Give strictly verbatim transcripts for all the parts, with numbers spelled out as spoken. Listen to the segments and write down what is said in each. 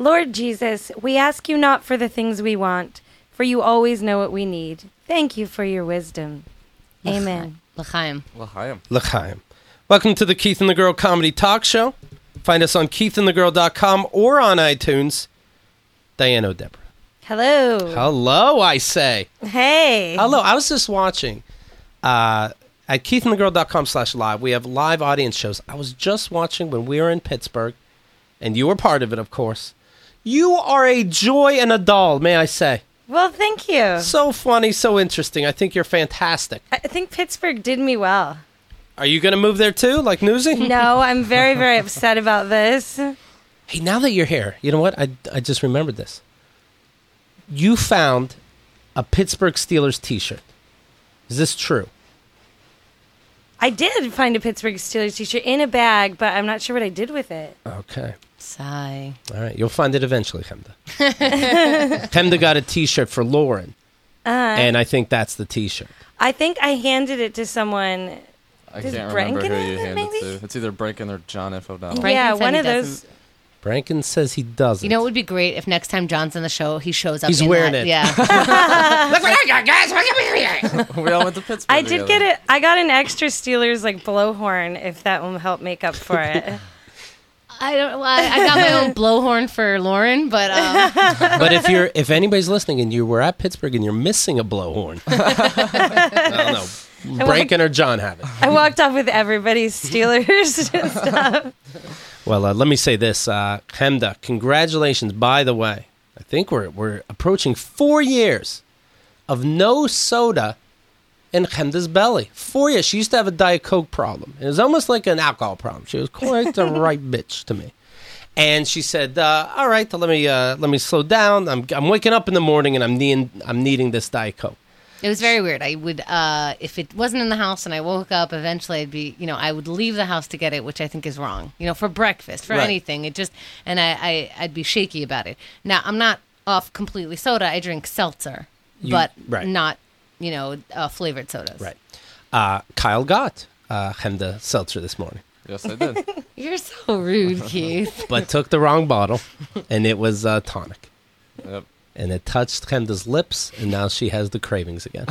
Lord Jesus, we ask you not for the things we want, for you always know what we need. Thank you for your wisdom. Amen. L'chaim. L'chaim. L'chaim. Welcome to the Keith and the Girl Comedy Talk Show. Find us on keith and the girl dot com or on iTunes. Diane O'Deborah. Hello. Hello, I say. Hey. Hello. I was just watching uh, at keith and the girl dot com slash live. We have live audience shows. I was just watching when we were in Pittsburgh, and you were part of it, of course. You are a joy and a doll, may I say. Well, thank you. So funny, so interesting. I think you're fantastic. I think Pittsburgh did me well. Are you going to move there too, like Newsy? No, I'm very, very upset about this. Hey, now that you're here, you know what? I, I just remembered this. You found a Pittsburgh Steelers t-shirt. Is this true? I did find a Pittsburgh Steelers t-shirt in a bag, but I'm not sure what I did with it. Okay. Sigh. All right, you'll find it eventually, Chemda. Chemda got a t-shirt for Lauren, Uh, and I think that's the t-shirt. I think I handed it to someone. I Does can't Brankin remember who have you it, handed maybe? to. It's either Brankin or John F. O'Donnell. Brankin yeah, said one he of those. doesn't. Brankin says he doesn't. You know, it would be great if next time John's on the show, he shows up. He's in wearing that. it. Yeah. Look what I got, guys! Look at me! We all went to Pittsburgh I did together. get it. I got an extra Steelers like blowhorn, if that will help make up for it. I don't. Well, I, I got my own blowhorn for Lauren, but um, But if you're, if anybody's listening and you were at Pittsburgh and you're missing a blowhorn, I don't know, Brankin or John have it. I walked off with everybody's Steelers and stuff. Well, uh, let me say this, uh, Chemda, congratulations. By the way, I think we're we're approaching four years of no soda in Chemda's belly. Four years. She used to have a Diet Coke problem. It was almost like an alcohol problem. She was quite the right bitch to me. And she said, uh, "All right, let me uh, let me slow down. I'm I'm waking up in the morning and I'm needing I'm needing this Diet Coke." it was very weird. I would, uh, if it wasn't in the house and I woke up, eventually I'd be, you know, I would leave the house to get it, which I think is wrong. You know, for breakfast, for Right. anything. It just, and I, I, I'd be shaky about it. Now, I'm not off completely soda. I drink seltzer, You- but right. not, you know, uh, flavored sodas. Right. Uh, Kyle got uh, Chemda seltzer this morning, Yes, I did. You're so rude, Keith. but took the wrong bottle, and it was uh, tonic. Yep. And it touched Chemda's lips, and now she has the cravings again.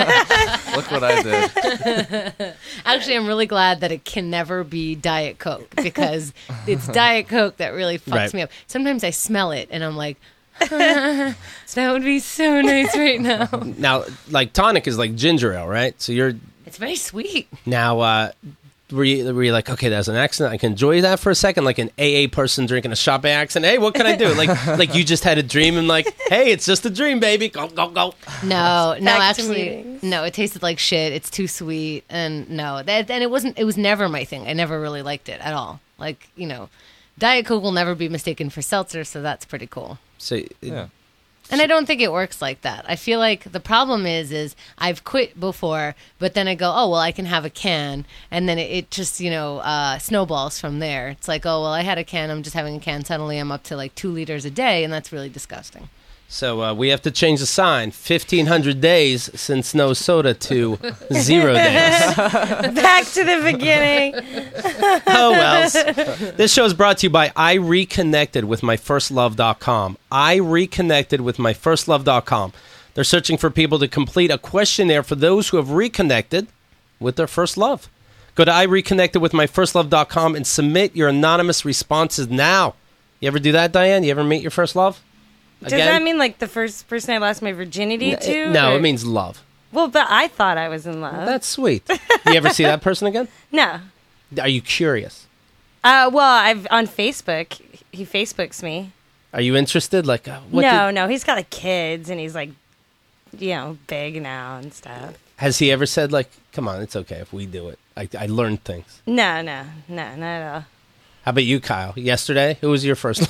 Look what I did. Actually, I'm really glad that it can never be Diet Coke because it's Diet Coke that really fucks Right. me up. Sometimes I smell it and I'm like, that would be so nice right now. Now, like, tonic is like ginger ale, right? So you're It's very sweet. now, uh, were you, were you like, okay, there's an accident. I can enjoy that for a second, like an A A person drinking a shot by accident. Hey, what can I do? Like, like you just had a dream and like, hey, it's just a dream, baby. Go, go, go. No, no, Back to actually, meetings. no. It tasted like shit. It's too sweet, and no, that and it wasn't. It was never my thing. I never really liked it at all. Like you know, Diet Coke will never be mistaken for seltzer, so that's pretty cool. So, it- Yeah. And I don't think it works like that. I feel like the problem is, is I've quit before, but then I go, oh, well, I can have a can. And then it, it just, you know, uh, snowballs from there. It's like, oh, well, I had a can. I'm just having a can. Suddenly I'm up to like two liters a day. And that's really disgusting. so uh, we have to change the sign. fifteen hundred days since no soda to zero days. Back to the beginning. Oh, well. This show is brought to you by I Reconnected with My First Love dot com. I Reconnected with My First Love dot com. They're searching for people to complete a questionnaire for those who have reconnected with their first love. Go to I Reconnected with My First Love dot com and submit your anonymous responses now. You ever do that, Diane? You ever meet your first love? Does that mean like the first person I lost my virginity to? No, or- it means love. Well, but I thought I was in love. That's sweet. You ever see that person again? no. Are you curious? Uh, well, I've on Facebook. He Facebooks me. Are you interested? Like, uh, what no, did- no, he's got like kids and he's like, you know, big now and stuff. has he ever said, like, come on, it's okay if we do it? I, I learned things. No, no, no, not at all. How about you, Kyle? Yesterday, who was your first?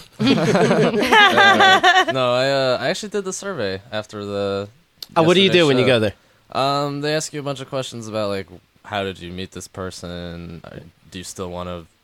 Uh, no, I uh, I actually did the survey after the. Oh, what do you do yesterday's when you show. go there? Um, they ask you a bunch of questions about like how did you meet this person? Uh, Do you still want to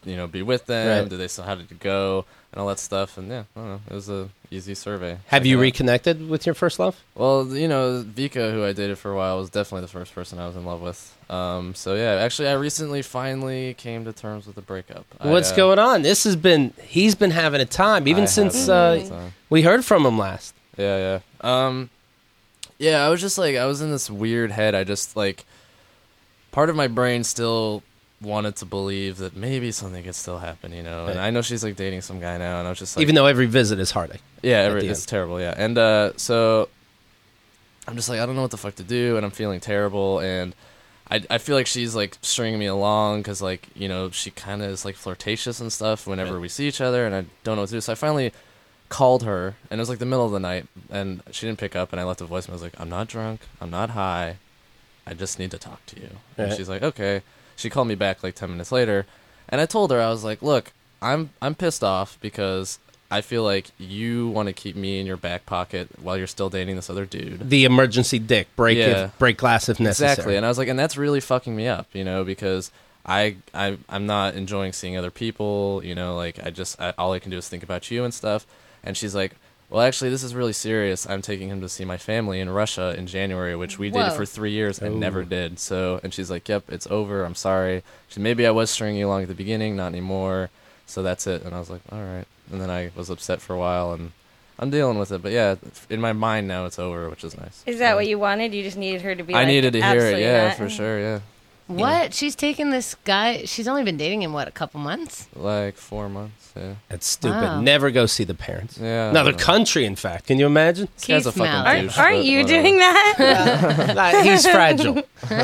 you know, be with them? Right. Did they still how did it go and all that stuff? And yeah, I don't know. It was a easy survey. Have Check you it out. reconnected with your first love? Well, you know, Vika, who I dated for a while, was definitely the first person I was in love with. Um, so yeah, actually, I recently finally came to terms with the breakup. What's I, uh, going on? This has been, he's been having a time, even I since have a uh, time. we heard from him last. Yeah, yeah. Um, yeah, I was just like, I was in this weird head. I just, like, part of my brain still wanted to believe that maybe something could still happen, you know? And Right. I know she's, like, dating some guy now, and I was just like... Even though every visit is heartache. Yeah, at every, the it's end. terrible, yeah. And uh, so I'm just like, I don't know what the fuck to do, and I'm feeling terrible, and I, I feel like she's, like, stringing me along because, like, you know, she kind of is, like, flirtatious and stuff whenever Right. we see each other, and I don't know what to do. So I finally called her, and it was, like, the middle of the night, and she didn't pick up, and I left a voicemail. I was like, I'm not drunk. I'm not high. I just need to talk to you. And Right. she's like, okay. She called me back, like, ten minutes later, and I told her, I was like, look, I'm I'm pissed off because I feel like you want to keep me in your back pocket while you're still dating this other dude. The emergency dick, break Yeah. if, break glass if necessary. Exactly. And I was like, and that's really fucking me up, you know, because I, I, I'm not enjoying seeing other people, you know, like, I just, I, all I can do is think about you and stuff. And she's like, well, actually, this is really serious. I'm taking him to see my family in Russia in January, which we dated Whoa. for three years and Ooh. never did. So, and she's like, yep, it's over. I'm sorry. She, maybe I was stringing you along at the beginning, not anymore. So that's it. And I was like, all right. And then I was upset for a while, and I'm dealing with it. But yeah, in my mind now, it's over, which is nice. Is that So- what you wanted? You just needed her to be I like, needed to hear it. "Absolutely Yeah, not." for sure. Yeah. What? She's taken this guy. She's only been dating him, what, a couple months? Like four months. Yeah. That's stupid. Wow. Never go see the parents. Yeah. I Another don't know. country, in fact. Can you imagine? This guy's a Keith fucking Mallett. Aren't, douche, aren't but you whatever. doing that? Nah, he's fragile.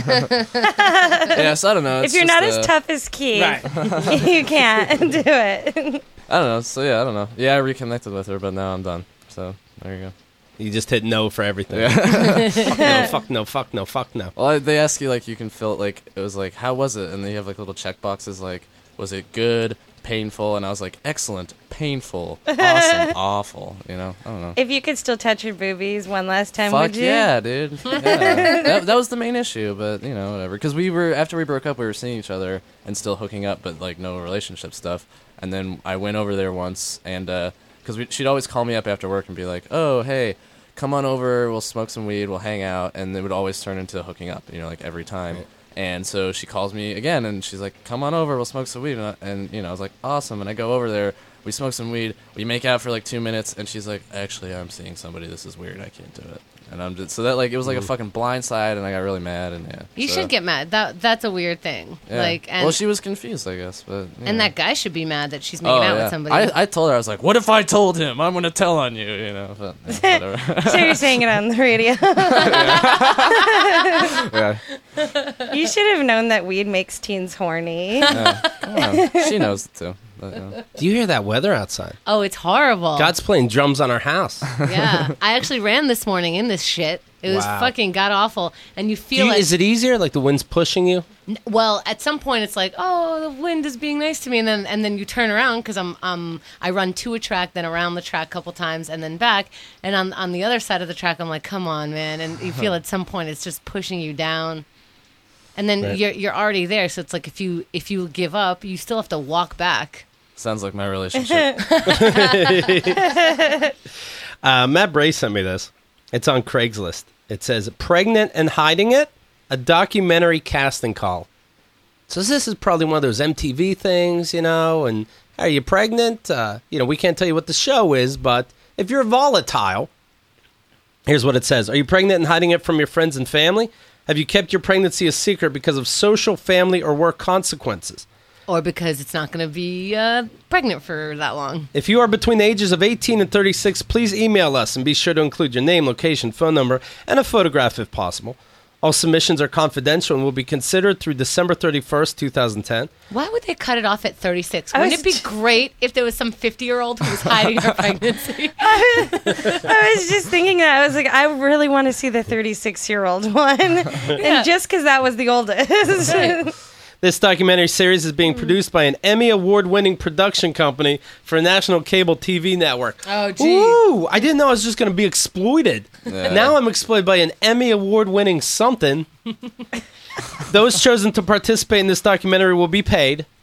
Yeah, so I don't know. if it's you're just, not uh, as tough as Keith, Right. you can't do it. I don't know. So yeah, I don't know. Yeah, I reconnected with her, but now I'm done. So there you go. You just hit no for everything. Yeah. Fuck no, fuck no, fuck no, fuck no. Well, I, they ask you like you can fill it like it was like how was it, and then you have like little check boxes like was it good, painful, and I was like excellent, painful, awesome, awful. You know, I don't know. If you could still touch your boobies one last time, Fuck would you? yeah, dude. Yeah. that, that was the main issue, but you know, whatever. Because we were after we broke up, we were seeing each other and still hooking up, but like no relationship stuff. And then I went over there once, and because uh, she'd always call me up after work and be like, "Oh, hey, come on over. We'll smoke some weed. We'll hang out." And it would always turn into hooking up, you know, like every time. Right. And so she calls me again, and she's like, "Come on over. We'll smoke some weed." And, I, and you know, I was like, "Awesome." And I go over there. We smoke some weed. We make out for like two minutes, and she's like, "Actually, I'm seeing somebody. This is weird. I can't do it." And I'm just so that like it was like a fucking blind side, and I got really mad. And yeah, You so, should get mad. That That's a weird thing. yeah. Like, and, well, she was confused, I guess, but you and know. that guy should be mad that she's making Oh, out yeah. with somebody. I, I told her, I was like, "What if I told him? I'm gonna tell on you," you know. But, yeah, whatever. So you're saying it on the radio. yeah. You should have known that weed makes teens horny. Yeah. Come on. She knows it too. But, yeah. Do you hear that weather outside? oh, it's horrible. God's playing drums on our house. Yeah. I actually ran this morning in this shit. It was Wow. fucking god awful. And you Do feel you, like, is it easier? Like the wind's pushing you? N- well, at some point it's like, oh, the wind is being nice to me, and then and then you turn around because I'm um I run to a track, then around the track a couple times, and then back, and on on the other side of the track I'm like, come on, man, and you feel at some point it's just pushing you down, and then Right. you're you're already there, so it's like if you if you give up, you still have to walk back. Sounds like my relationship. Uh, Matt Bray sent me this. It's on Craigslist. It says, "Pregnant and Hiding It? A documentary casting call." So this is probably one of those M T V things, you know, and are you pregnant? Uh, you know, we can't tell you what the show is, but if you're volatile, here's what it says. Are you pregnant and hiding it from your friends and family? Have you kept your pregnancy a secret because of social, family, or work consequences? Or because it's not going to be uh, pregnant for that long. If you are between the ages of eighteen and thirty-six, please email us and be sure to include your name, location, phone number, and a photograph if possible. All submissions are confidential and will be considered through December thirty-first, twenty ten. Why would they cut it off at thirty-six? I Wouldn't was it be great if there was some fifty-year-old who was hiding her pregnancy? I was just thinking that. I was like, I really want to see the thirty-six-year-old one. And just because that was the oldest. Right. This documentary series is being produced by an Emmy Award-winning production company for a national cable T V network. Oh, gee. Ooh, I didn't know I was just going to be exploited. Yeah. Now I'm exploited by an Emmy Award-winning something. Those chosen to participate in this documentary will be paid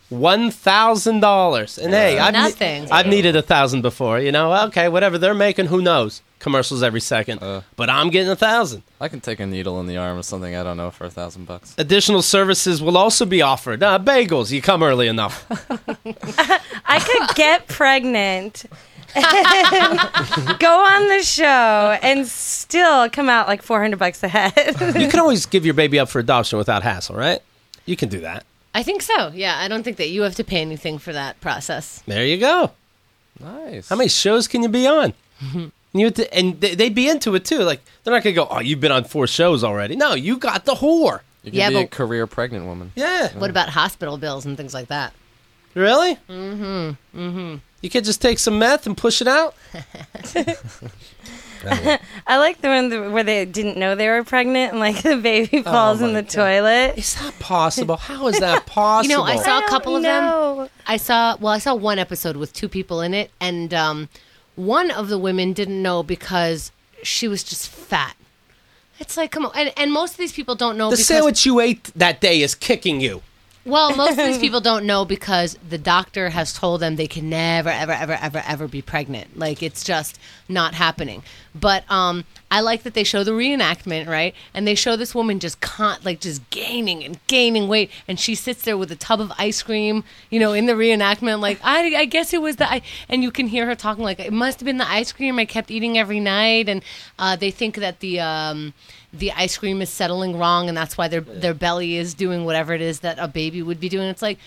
one thousand dollars. And hey, I've, Nothing. I've needed a thousand before, you know. Okay, whatever they're making, who knows? Commercials every second. Uh. But I'm getting a thousand. I can take a needle in the arm or something, I don't know, for a thousand bucks. Additional services will also be offered. Uh, bagels, you come early enough. I could get pregnant, and go on the show, and still come out like four hundred bucks ahead. You can always give your baby up for adoption without hassle, right? You can do that. I think so. Yeah, I don't think that you have to pay anything for that process. There you go. Nice. How many shows can you be on? You have to, and they- they'd be into it too. Like they're not gonna go, "Oh, you've been on four shows already." No, you got the whore. You can Yeah, be a but- career pregnant woman. Yeah. What about hospital bills and things like that? Really? Mm-hmm. Mm-hmm. You could just take some meth and push it out. I like the one that- where they didn't know they were pregnant, and like the baby falls in my the God. toilet. Is that possible? How is that possible? You know, I saw a don't couple of them. know. I saw, well, I saw one episode with two people in it, and um, one of the women didn't know because she was just fat. It's like, come on. And, and most of these people don't know the because... sandwich you ate that day is kicking you. Well, most of these people don't know because the doctor has told them they can never, ever, ever, ever, ever be pregnant. Like, it's just not happening. But um, I like that they show the reenactment, right? And they show this woman just con- like just gaining and gaining weight, and she sits there with a tub of ice cream, you know, in the reenactment. Like, I, I guess it was the, I-. and you can hear her talking like it must have been the ice cream I kept eating every night, and uh, they think that the. Um, the ice cream is settling wrong, and that's why their their belly is doing whatever it is that a baby would be doing. It's like,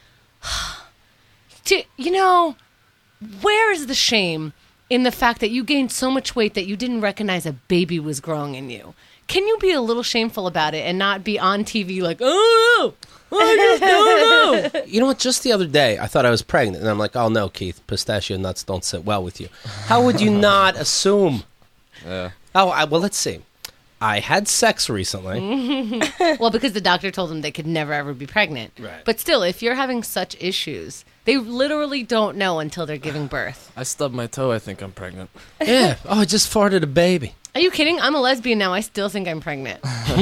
to, you know, where is the shame in the fact that you gained so much weight that you didn't recognize a baby was growing in you? Can you be a little shameful about it and not be on T V like, oh, I just don't know? You know what? Just the other day, I thought I was pregnant, and I'm like, oh no, Keith, pistachio nuts don't sit well with you. How would you not assume? Yeah. Oh, I, well, let's see. I had sex recently. Well, because the doctor told them they could never ever be pregnant. Right. But still, if you're having such issues, they literally don't know until they're giving birth. I stubbed my toe, I think I'm pregnant. Yeah. Oh, I just farted a baby. Are you kidding? I'm a lesbian now. I still think I'm pregnant.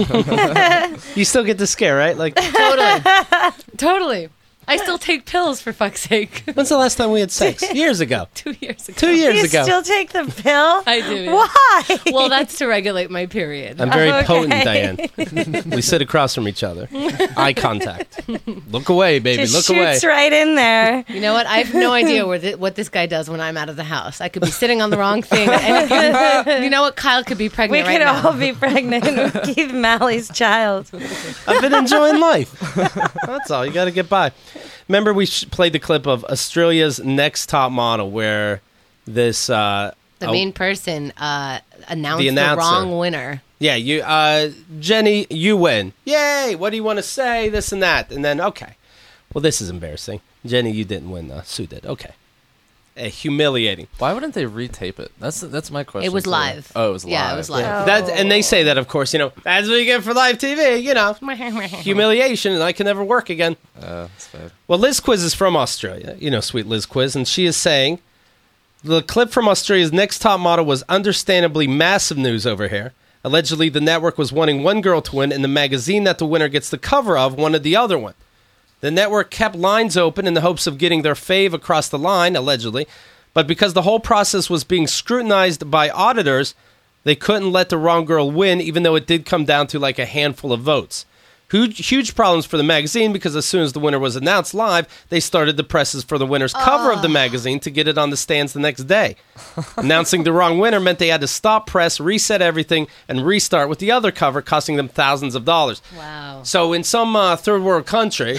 You still get the scare, right? Like, Totally. Totally. I still take pills, for fuck's sake. when's the last time we had sex? Years ago. Two years ago. Two years You ago. still take the pill? I do. yeah. Why? Well, that's to regulate my period. I'm very Okay. potent, Diane. We sit across from each other. Eye contact. Look away, baby. Just Look away. shoots right in there. You know what? I have no idea where th- what this guy does when I'm out of the house. I could be sitting on the wrong thing. And you know what? Kyle could be We pregnant right could now. all be pregnant with Keith Malley's child. I've been enjoying life. That's all. You got to get by. Remember, we sh- played the clip of Australia's Next Top Model, where this uh, The oh, main person uh, announced The the, announcer. wrong winner. yeah, you, uh, Jenny, you win. Yay! What do you want to say? This and that, and then okay. Well, this is embarrassing. Jenny, you didn't win. Uh, Sue did. Okay. Uh, humiliating. Why wouldn't they retape it? That's that's my question. It was too. live. Oh, it was live. Yeah, it was live. Oh. That, and they say that, of course, you know, that's what you get for live T V, you know, humiliation, and I can never work again. Uh, that's fair. Well, Liz Quiz is from Australia, you know, sweet Liz Quiz, and she is saying the clip from Australia's Next Top Model was understandably massive news over here. Allegedly, the network was wanting one girl to win, and the magazine that the winner gets the cover of wanted the other one. The network kept lines open in the hopes of getting their fave across the line, allegedly, but because the whole process was being scrutinized by auditors, they couldn't let the wrong girl win, even though it did come down to like a handful of votes. Huge, huge problems for the magazine because as soon as the winner was announced live, they started the presses for the winner's cover of the magazine to get it on the stands the next day. Announcing the wrong winner meant they had to stop press, reset everything, and restart with the other cover, costing them thousands of dollars. Wow. So in some uh, third world country,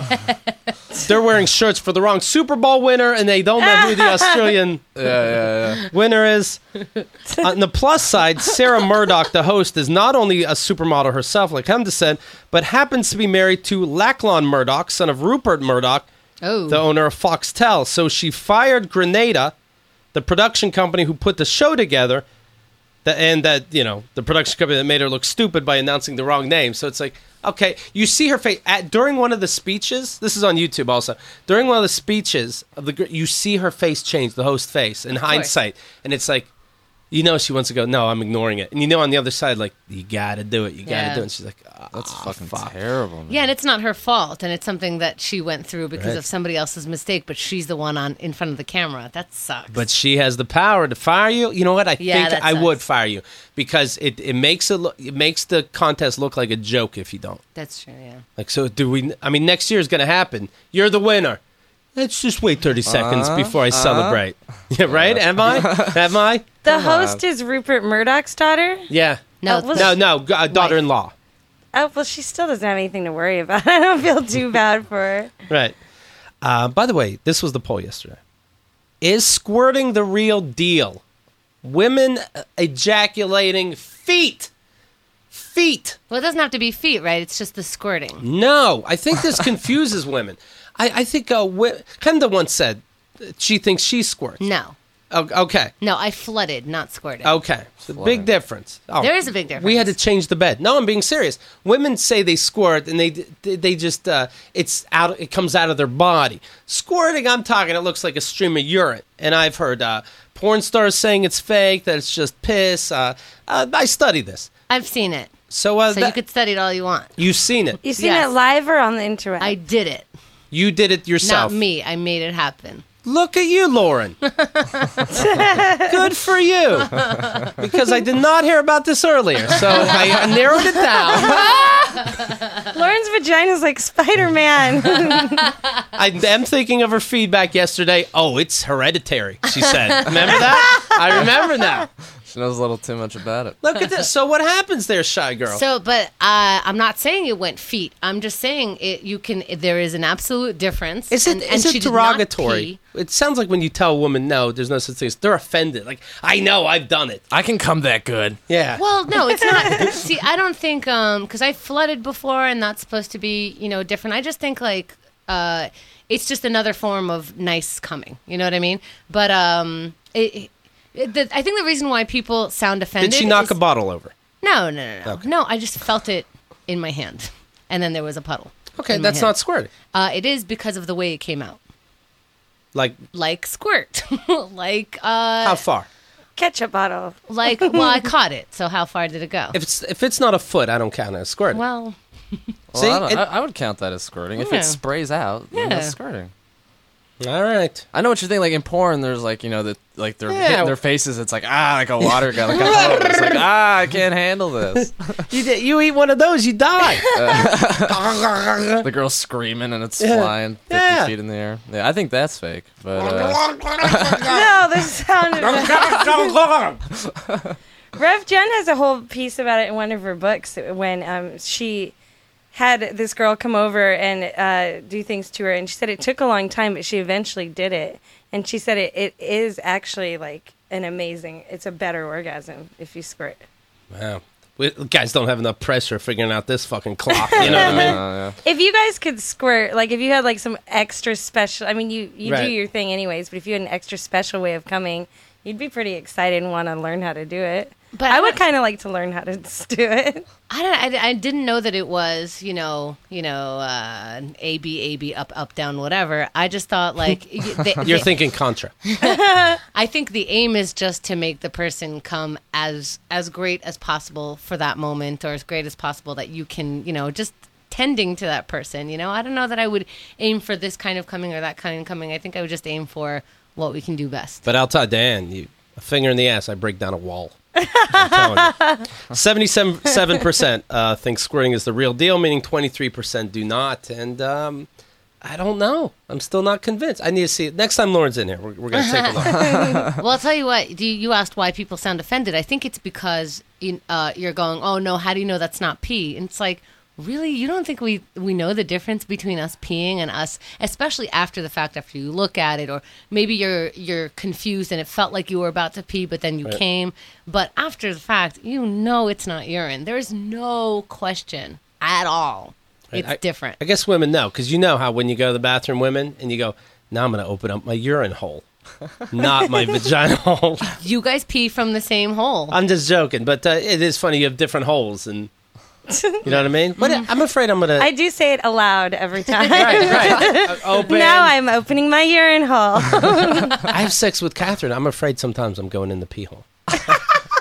they're wearing shirts for the wrong Super Bowl winner, and they don't know who the Australian Yeah, yeah, yeah. winner is. On the plus side, Sarah Murdoch, the host, is not only a supermodel herself, like Hemda said, but happens to be married to Lachlan Murdoch, son of Rupert Murdoch, Oh. the owner of Foxtel. So she fired Grenada, the production company who put the show together, that, and that, you know, the production company that made her look stupid by announcing the wrong name. So it's like, okay, you see her face at, during one of the speeches. This is on YouTube also. During one of the speeches of the, gr- you see her face change, the host face, in hindsight, and it's like, You know she wants to go, no, I'm ignoring it. And you know on the other side, like, you got to do it. You got to Yeah. do it. And she's like, oh, That's fucking fuck. terrible. Man. Yeah, and it's not her fault, and it's something that she went through because Right. of somebody else's mistake. But she's the one on in front of the camera. That sucks. But she has the power to fire you. You know what? I Yeah, think that I sucks. would fire you because it, it makes it look, it makes the contest look like a joke if you don't. that's true. Yeah. Like, so do we? I mean, next year is going to happen. You're the winner. Let's just wait thirty seconds Uh, before I uh. celebrate. Yeah, right? Am I? Am I? The Come on. host is Rupert Murdoch's daughter. Yeah. No, Oh, well, No, no, g- uh, daughter-in-law. Oh, well, she still doesn't have anything to worry about. I don't feel too bad for her. Right. Uh, by the way, this was the poll yesterday. Is squirting the real deal? Women uh, ejaculating feet. Feet. Well, it doesn't have to be feet, right? It's just the squirting. No, I think this confuses women. I, I think uh, wi- Kenda once said she thinks she squirts. No, O- okay. no, I flooded, not squirted. Okay. So big difference. Oh, There is a big difference. We had to change the bed. No, I'm being serious. Women say they squirt and they they, they just uh, it's out. It comes out of their body. Squirting, I'm talking. It looks like a stream of urine. And I've heard uh, porn stars saying it's fake. That it's just piss. Uh, uh, I study this. I've seen it. So, uh, So that- you could study it all you want. you've seen it. You seen Yes. it live or on the internet? I did it. You did it yourself. Not me. I made it happen. Look at you, Lauren. Good for you. Because I did not hear about this earlier. So I narrowed it down. Lauren's vagina's like Spider-Man. I am thinking of her feedback yesterday. Oh, it's hereditary, she said. Remember that? I remember now. She knows a little too much about it. Look at this. So what happens there, shy girl? So, but uh, I'm not saying it went feet. I'm just saying it. You can. There is an absolute difference. is it, and, is and it she did not derogatory? pee. It sounds like when you tell a woman no, there's no such thing as they're offended. Like, I know, I've done it. I can come that good. Yeah. Well, no, it's not. See, I don't think um because I flooded before, and that's supposed to be you know different. I just think like uh, it's just another form of nice coming. You know what I mean? But um, it. it the, I think the reason why people sound offended. Did she knock is, a bottle over? No, no, no, no. Okay. No, I just felt it in my hand, and then there was a puddle. Okay, in my that's hand. not squirting. Uh, it is because of the way it came out. Like, Like squirt, like uh, how far? Ketchup bottle. like well, I caught it. So how far did it go? If it's if it's not a foot, I don't count it as squirting. Well, Well, See, I, don't- it- I, I would count that as squirting. If Yeah. it sprays out, then that's Yeah. squirting. All right. I know what you're thinking. Like in porn, there's like you know the like they're Yeah. hitting their faces. It's like ah, like a water gun. Like, a hose. It's like ah, I can't handle this. You did, you eat one of those, you die. The girl's screaming and it's Yeah. flying fifty Yeah. feet in the air. Yeah, I think that's fake. But uh, No, the sound of Rev Jen has a whole piece about it in one of her books when um, she had this girl come over and uh, do things to her, and she said it took a long time, but she eventually did it. And she said it, it is actually like an amazing, it's a better orgasm if you squirt. Wow. We, guys don't have enough pressure figuring out this fucking clock. You know what I mean? uh, yeah. If you guys could squirt, like if you had like some extra special, I mean, you, you do Right. your thing anyways, but if you had an extra special way of coming, you'd be pretty excited and want to learn how to do it. But I I would don't- kind of like to learn how to s- do it. I don't. I, I didn't know that it was you know you know uh, A B A B up up down whatever. I just thought like y- the, You're the- thinking contra. I think the aim is just to make the person come as as great as possible for that moment, or as great as possible that you can, you know, just tending to that person. You know, I don't know that I would aim for this kind of coming or that kind of coming. I think I would just aim for what we can do best. But I'll tell Dan, you, a finger in the ass, I break down a wall. I'm telling you. seventy-seven percent uh, think squirting is the real deal, meaning twenty-three percent do not. And um, I don't know. I'm still not convinced. I need to see it. Next time Lauren's in here, we're, we're going to take a look. Well, I'll tell you what. Do you, you asked why people sound offended? I think it's because you, uh, you're going, "Oh no, how do you know that's not pee?" And it's like, really, you don't think we we know the difference between us peeing and us, especially after the fact, after you look at it, or maybe you're you're confused and it felt like you were about to pee, but then you Right. came. But after the fact, you know it's not urine. There's no question at all. It's I- different. I guess women know, because you know how when you go to the bathroom, women, and you go, now I'm going to open up my urine hole, not my vagina hole. You guys pee from the same hole. I'm just joking, but uh, it is funny. You have different holes, and you know what I mean? But I'm afraid I'm going to... I do say it aloud every time. Right, right. Uh, open. Now I'm opening my urine hole. I have sex with Catherine. I'm afraid sometimes I'm going in the pee hole.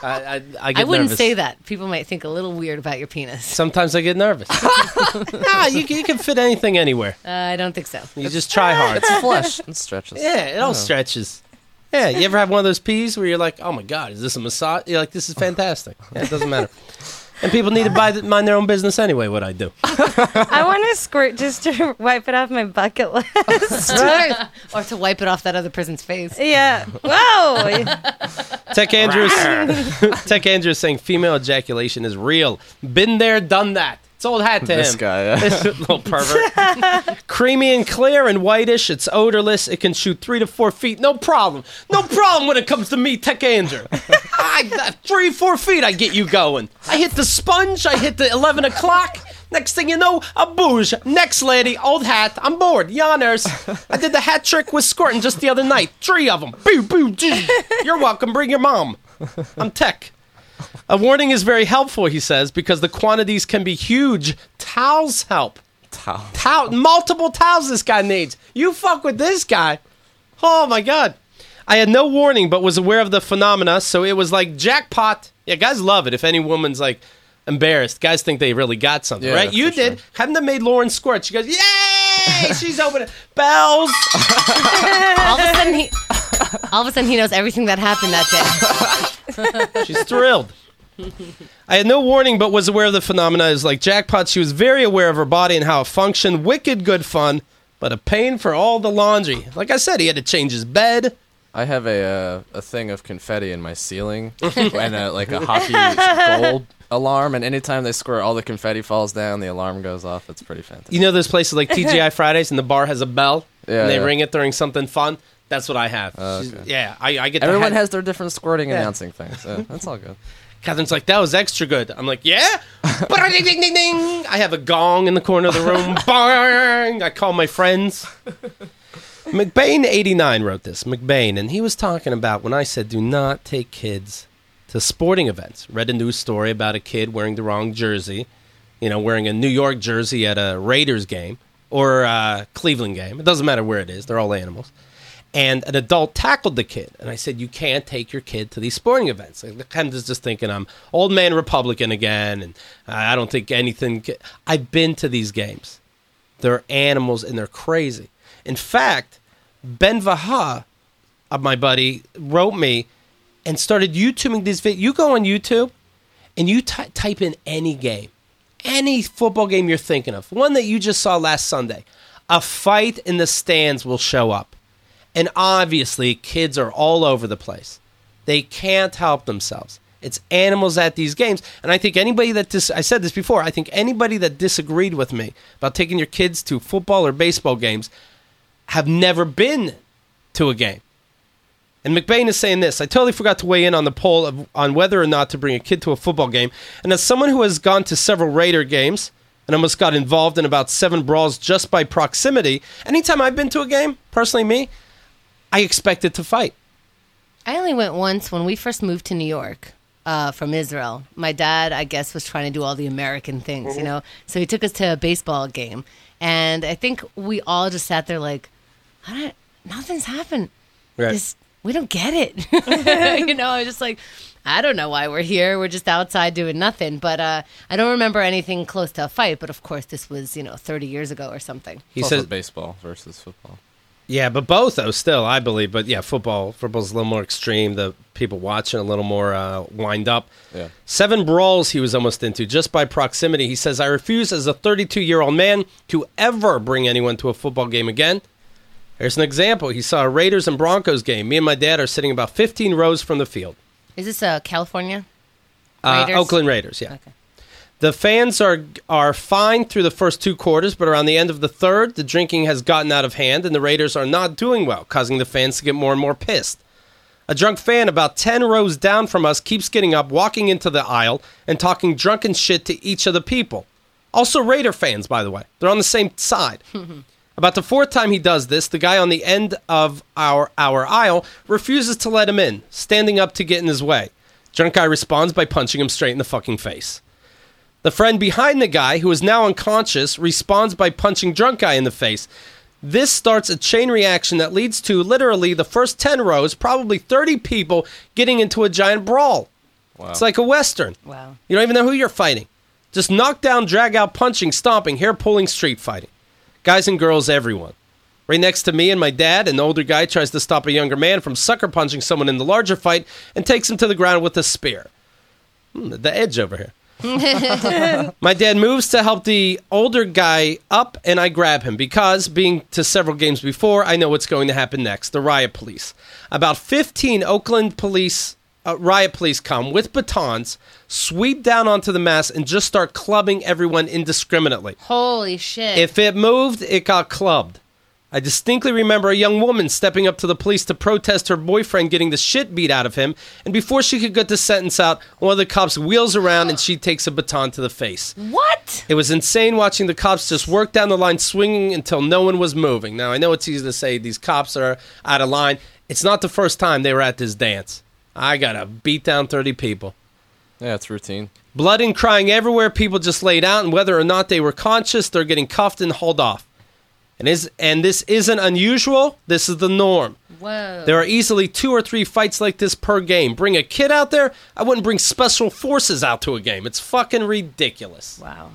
I, I, I, get I wouldn't nervous. say that. People might think a little weird about your penis. Sometimes I get nervous. Nah, you, can- you can fit anything anywhere. Uh, I don't think so. You just try hard. It's flesh. It stretches. Yeah, it all Oh. stretches. Yeah, you ever have one of those peas where you're like, oh my God, is this a massage? You're like, this is fantastic. Yeah, it doesn't matter. And people need to buy th- mind their own business anyway, what I do. I want to squirt just to wipe it off my bucket list. Or to wipe it off that other person's face. Yeah. Whoa. Tech Andrew is, Tech Andrew is saying female ejaculation is real. Been there, done that. It's old hat to This him. guy. Yeah. This little pervert. Creamy and clear and whitish. It's odorless. It can shoot three to four feet. No problem. No problem when it comes to me, Tech Andrew. I, I, three, four feet, I get you going. I hit the sponge. I hit the eleven o'clock. Next thing you know, a bouge. Next lady, old hat. I'm bored. Yonners. I did the hat trick with squirting just the other night. Three of them. Boo, boo, gee. You're welcome. Bring your mom. I'm Tech. A warning is very helpful, he says, because the quantities can be huge. Towels help. Towel. Towel, multiple towels this guy needs. You fuck with this guy. Oh, my God. I had no warning, but was aware of the phenomena, so it was like jackpot. Yeah, guys love it if any woman's, like, embarrassed. Guys think they really got something, Yeah, right? You for did. sure. Hadn't have made Lauren squirt. She goes, yay! She's opening bells. All of a sudden, he, all of a sudden, he knows everything that happened that day. She's thrilled. I had no warning, but was aware of the phenomena. It was like jackpot. She was very aware of her body and how it functioned. Wicked good fun, but a pain for all the laundry. Like I said, he had to change his bed. I have a uh, a thing of confetti in my ceiling and a, like a hockey goal alarm, and anytime they squirt, all the confetti falls down, the alarm goes off. It's pretty fantastic. You know those places like T G I Fridays and the bar has a bell Yeah, and they yeah. ring it during something fun? That's what I have. Oh, She's- okay. Yeah, I, I get the Everyone hat- has their different squirting Yeah. announcing things. Yeah, that's all good. Catherine's like, that was extra good. I'm like, yeah? Ding, ding, ding, ding. I have a gong in the corner of the room. Bang! I call my friends. McBain eighty-nine wrote this. McBain, and he was talking about when I said do not take kids to sporting events. Read a news story about a kid wearing the wrong jersey, you know, wearing a New York jersey at a Raiders game or a Cleveland game. It doesn't matter where it is. They're all animals. And an adult tackled the kid. And I said, you can't take your kid to these sporting events. Like, Kendra's just thinking I'm old man Republican again, and I don't think anything. Ca- I've been to these games. They're animals, and they're crazy. In fact, Ben Vaha, uh, my buddy, wrote me and started YouTubing these videos. You go on YouTube, and you ty- type in any game, any football game you're thinking of, one that you just saw last Sunday. A fight in the stands will show up. And obviously, kids are all over the place. They can't help themselves. It's animals at these games. And I think anybody that dis- I said this before, I think anybody that disagreed with me about taking your kids to football or baseball games have never been to a game. And McBain is saying this. I totally forgot to weigh in on the poll of, on whether or not to bring a kid to a football game. And as someone who has gone to several Raider games and almost got involved in about seven brawls just by proximity, anytime I've been to a game, personally me, I expected to fight. I only went once when we first moved to New York uh, from Israel. My dad, I guess, was trying to do all the American things, you know? So he took us to a baseball game. And I think we all just sat there like, I don't, nothing's happened. Right. This, we don't get it. you know, I was just like, I don't know why we're here. We're just outside doing nothing. But uh, I don't remember anything close to a fight. But of course, this was, you know, thirty years ago or something. He It's says, also baseball versus football. yeah, but both though, still, I believe. But yeah, football, football's a little more extreme. The people watching a little more uh, wind up. Yeah. Seven brawls he was almost into just by proximity. He says, I refuse as a thirty-two-year-old man to ever bring anyone to a football game again. Here's an example. He saw a Raiders and Broncos game. Me and my dad are sitting about fifteen rows from the field. Is this uh, California? Uh, Raiders? Oakland Raiders, yeah. Okay. The fans are are fine through the first two quarters, but around the end of the third, the drinking has gotten out of hand, and the Raiders are not doing well, causing the fans to get more and more pissed. A drunk fan about ten rows down from us keeps getting up, walking into the aisle, and talking drunken shit to each of the people. Also Raider fans, by the way. They're on the same side. About the fourth time he does this, the guy on the end of our, our aisle refuses to let him in, standing up to get in his way. Drunk guy responds by punching him straight in the fucking face. The friend behind the guy, who is now unconscious, responds by punching drunk guy in the face. This starts a chain reaction that leads to literally the first ten rows, probably thirty people, getting into a giant brawl. Wow. It's like a Western. Wow. You don't even know who you're fighting. Just knock down, drag out, punching, stomping, hair pulling, street fighting. Guys and girls, everyone. Right next to me and my dad, an older guy tries to stop a younger man from sucker punching someone in the larger fight and takes him to the ground with a spear. Hmm, the edge over here. My dad moves to help the older guy up, and I grab him because, being to several games before, I know what's going to happen next. The riot police. About fifteen Oakland police, uh, riot police come with batons, sweep down onto the mass, and just start clubbing everyone indiscriminately. Holy shit. If it moved, it got clubbed. I distinctly remember a young woman stepping up to the police to protest her boyfriend getting the shit beat out of him, and before she could get the sentence out, one of the cops wheels around and she takes a baton to the face. What? It was insane watching the cops just work down the line swinging until no one was moving. Now, I know it's easy to say these cops are out of line. It's not the first time they were at this dance. I gotta beat down thirty people. Yeah, it's routine. Blood and crying everywhere, people just laid out, and whether or not they were conscious, they're getting cuffed and hauled off. And, is, and this isn't unusual. This is the norm. Whoa. There are easily two or three fights like this per game. Bring a kid out there? I wouldn't bring special forces out to a game. It's fucking ridiculous. Wow.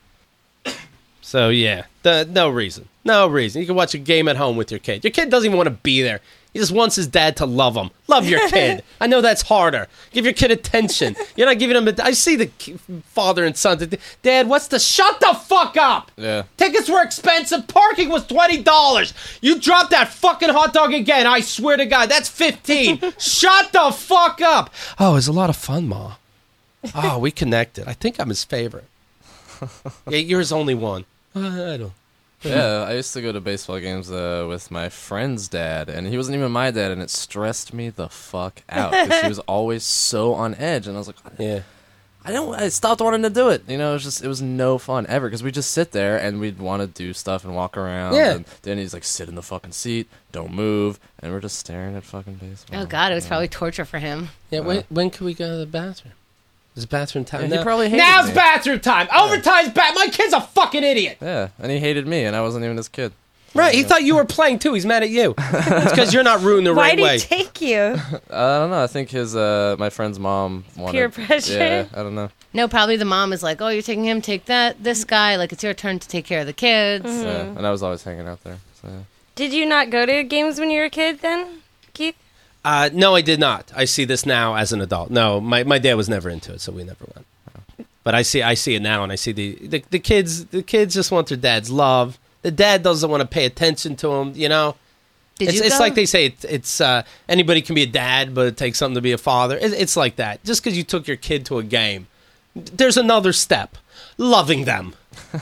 So, yeah, the, no reason. No reason. You can watch a game at home with your kid. Your kid doesn't even want to be there. He just wants his dad to love him. Love your kid. I know that's harder. Give your kid attention. You're not giving him a... I see the father and son. Dad, what's the... Shut the fuck up! Yeah. Tickets were expensive. Parking was twenty dollars. You dropped that fucking hot dog again. I swear to God, that's fifteen dollars. Shut the fuck up! Oh, it was a lot of fun, Ma. Oh, we connected. I think I'm his favorite. Yeah, you're his only one. Uh, I don't... Yeah, I used to go to baseball games uh, with my friend's dad, and he wasn't even my dad, and it stressed me the fuck out because he was always so on edge, and I was like, Yeah. I don't. I stopped wanting to do it. You know, it was just it was no fun ever because we just sit there and we'd want to do stuff and walk around. Yeah. And then he's like, sit in the fucking seat, don't move, and we're just staring at fucking baseball. Oh, God, it was Yeah. probably torture for him. Yeah, when, when can we go to the bathroom? Is bathroom time Yeah, he now? probably hated Now's me. bathroom time. Overtime's back. My kid's a fucking idiot. Yeah, and he hated me, and I wasn't even his kid. Right, he thought you were playing too. He's mad at you. It's because you're not ruined the Why right did way. he take you? I don't know. I think his uh, my friend's mom wanted Peer pressure? Yeah, I don't know. No, probably the mom is like, oh, you're taking him, take that, this guy. Like, it's your turn to take care of the kids. Mm-hmm. Yeah, and I was always hanging out there. So yeah. Did you not go to games when you were a kid then, Keith? Uh, no, I did not. I see this now as an adult. No, my, my dad was never into it, so we never went. But I see I see it now, and I see the, the the kids. The kids just want their dad's love. The dad doesn't want to pay attention to them. You know, Did it's, you it's go? like they say it's, it's uh, anybody can be a dad, but it takes something to be a father. It, it's like that. Just because you took your kid to a game, there's another step: loving them.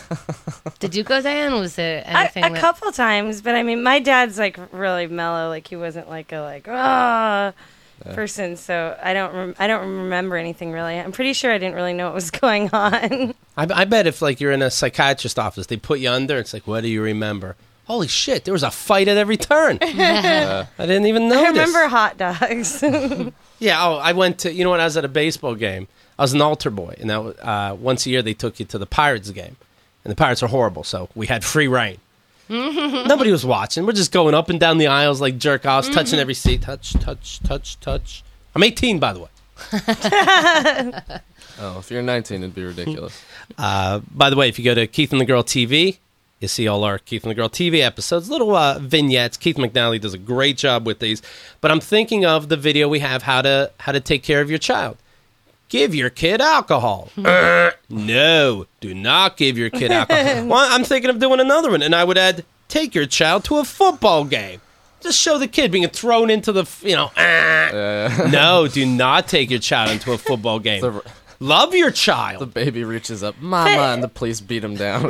Did you go, Diane? Was there I, anything a that... couple times, but I mean, my dad's like really mellow. Like he wasn't like a like ah person. So I don't rem- I don't remember anything really. I'm pretty sure I didn't really know what was going on. I, I bet if like you're in a psychiatrist office, they put you under. It's like, what do you remember? Holy shit! There was a fight at every turn. I didn't even notice. I remember hot dogs. Yeah. Oh, I went to. You know when I was at a baseball game, I was an altar boy, and that was, uh, once a year they took you to the Pirates game, and the Pirates are horrible, so we had free reign. Nobody was watching. We're just going up and down the aisles like jerk offs, touching every seat. Touch, touch, touch, touch. I'm eighteen, by the way. Oh, if you're nineteen, it'd be ridiculous. Uh, by the way, if you go to Keith and the Girl T V, you see all our Keith and the Girl T V episodes, little uh, vignettes. Keith McNally does a great job with these. But I'm thinking of the video we have, how to how to take care of your child. Give your kid alcohol. uh, no, do not give your kid alcohol. Well, I'm thinking of doing another one, and I would add, take your child to a football game. Just show the kid being thrown into the, you know. Uh. No, do not take your child into a football game. The, Love your the child. baby reaches up, mama, and the police beat him down.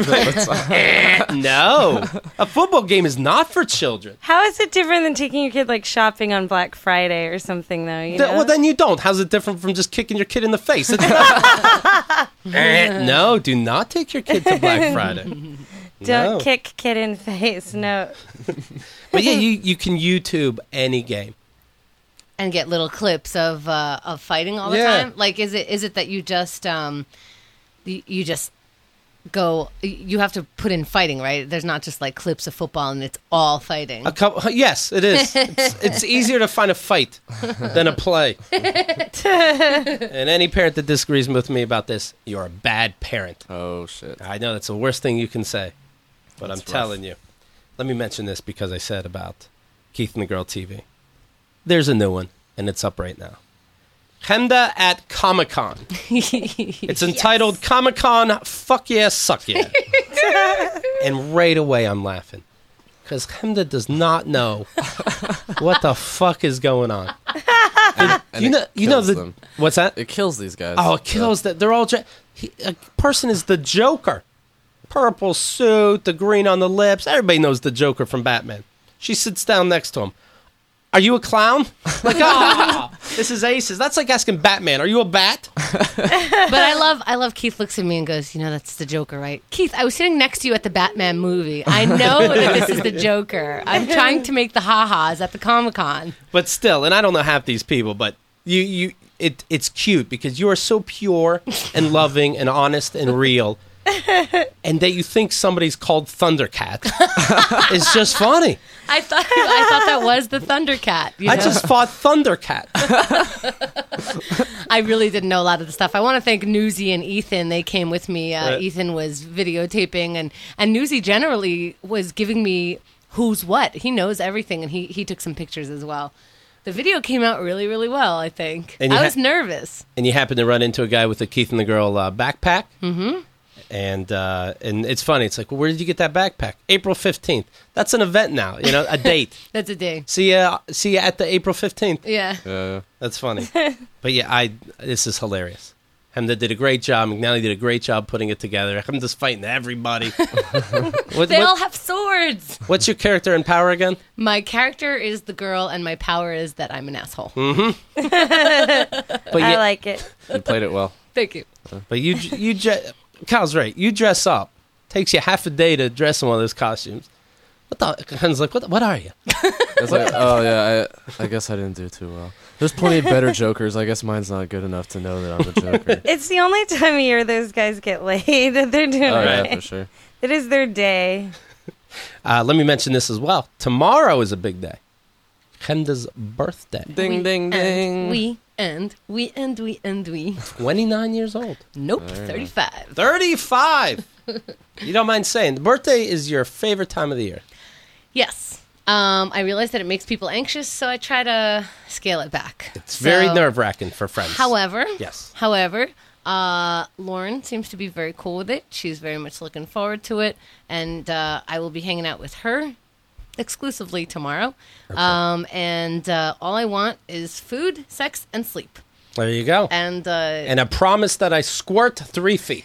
No, a football game is not for children. How is it different than taking your kid like shopping on Black Friday or something though? You Th- know? well, then you don't. How's it different from just kicking your kid in the face? It's not- Eh, no, do not take your kid to Black Friday. Don't No. kick kid in face. No. But yeah, you, you can YouTube any game. and get little clips of uh, of fighting all the Yeah. time? Like, is it is it that you just um, you, you just go. You have to put in fighting, right? There's not just like clips of football and it's all fighting. A couple, yes, it is. It's, it's easier to find a fight than a play. And any parent that disagrees with me about this, you're a bad parent. Oh shit! I know that's the worst thing you can say, but That's I'm rough. telling you. Let me mention this because I said about Keith and the Girl T V. There's a new one, and it's up right now. Chemda at Comic-Con. It's entitled Comic-Con Fuck Yeah, Suck Yeah. And right away I'm laughing. Because Chemda does not know what the fuck is going on. And, and you know, it you know kills the them. what's that? It kills these guys. Oh, it kills that. They're all jo- he, a person is the Joker. Purple suit, the green on the lips. Everybody knows the Joker from Batman. She sits down next to him. Are you a clown? Like, ah, this is Aces. That's like asking Batman, are you a bat? But I love, I love. Keith looks at me and goes, "You know, that's the Joker, right?" Keith, I was sitting next to you at the Batman movie. I know that this is the Joker. I'm trying to make the ha-has at the Comic-Con. But still, and I don't know half these people, but you, you, it, it's cute because you are so pure and loving and honest and real. And that you think somebody's called Thundercat is just funny. I thought, I thought that was the Thundercat. You know? I just fought Thundercat. I really didn't know a lot of the stuff. I want to thank Newsy and Ethan. They came with me. Uh, Right. Ethan was videotaping, and, and Newsy generally was giving me who's what. He knows everything, and he, he took some pictures as well. The video came out really, really well, I think. And you I ha- was nervous. And you happen to run into a guy with a Keith and the Girl uh, backpack. Mm-hmm. And uh, and it's funny. It's like, well, where did you get that backpack? April fifteenth. That's an event now, you know, a date. That's a day. See ya, see ya at the April fifteenth. Yeah. Yeah. That's funny. But yeah, I this is hilarious. Hemda did a great job. McNally did a great job putting it together. I'm just fighting everybody. what, They what- all have swords. what's your character and power again? My character is the girl, and my power is that I'm an asshole. But I you, like it. You played it well. Thank you. but you, you, dre- Kyle's right. You dress up. Takes you half a day to dress in one of those costumes. What the? Hen's like, what? What are you? It's like, oh yeah, I, I guess I didn't do too well. There's plenty of better Jokers. I guess mine's not good enough to know that I'm the Joker. It's the only time of year those guys get laid. They're doing Oh yeah, okay. for sure. It is their day. Uh, let me mention this as well. Tomorrow is a big day. Henda's birthday. Ding We ding and ding. we and we and we and we. twenty-nine years old. Nope, Very nice. thirty-five. thirty-five. You don't mind saying. The birthday is your favorite time of the year. Yes. Um, I realize that it makes people anxious, so I try to scale it back. It's very So, nerve-wracking for friends. However, Yes. However, uh, Lauren seems to be very cool with it. She's very much looking forward to it, and uh, I will be hanging out with her exclusively tomorrow. Um, and uh, all I want is food, sex, and sleep. There you go. And uh, And a promise that I squirt three feet.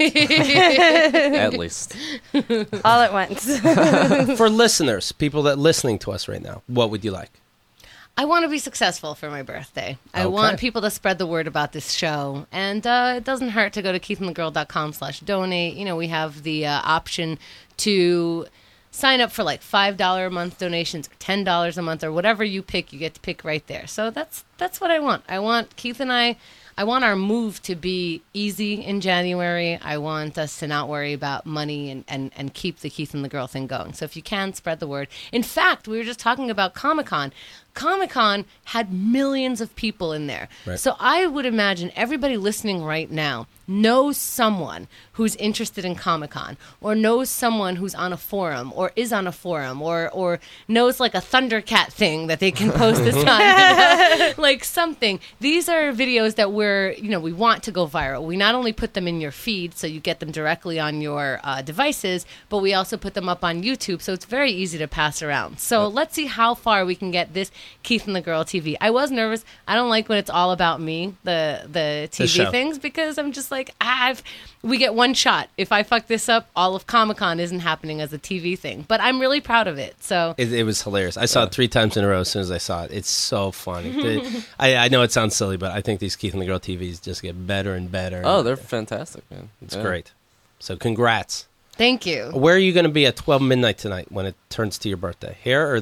At least. All at once. For listeners, people that are listening to us right now, what would you like? I want to be successful for my birthday. I Okay. want people to spread the word about this show. And uh, it doesn't hurt to go to keithandthegirl.com slash donate. You know, we have the uh, option to sign up for like five dollars a month donations or ten dollars a month or whatever you pick, you get to pick right there. So that's that's what I want. I want Keith and I, I want our move to be easy in January. I want us to not worry about money and, and, and keep the Keith and the Girl thing going. So if you can, spread the word. In fact, we were just talking about Comic-Con. Comic-Con had millions of people in there. Right. So I would imagine everybody listening right now knows someone who's interested in Comic-Con or knows someone who's on a forum or is on a forum or or knows like a Thundercat thing that they can post this on. Like something. These are videos that we're, you know, we want to go viral. We not only put them in your feed so you get them directly on your uh, devices, but we also put them up on YouTube so it's very easy to pass around. So let's see how far we can get this Keith and the Girl T V. I was nervous. I don't like when it's all about me, the the T V The show. things, because I'm just like, I've we get one shot. If I fuck this up, all of Comic-Con isn't happening as a T V thing. But I'm really proud of it. So It, it was hilarious. I saw it three times in a row as soon as I saw it. It's so funny. The- I, I know it sounds silly, but I think these Keith and the Girl T Vs just get better and better. Oh, they're fantastic, man. It's Yeah. great. So congrats. thank you. Where are you going to be at twelve midnight tonight when it turns to your birthday? Here or there?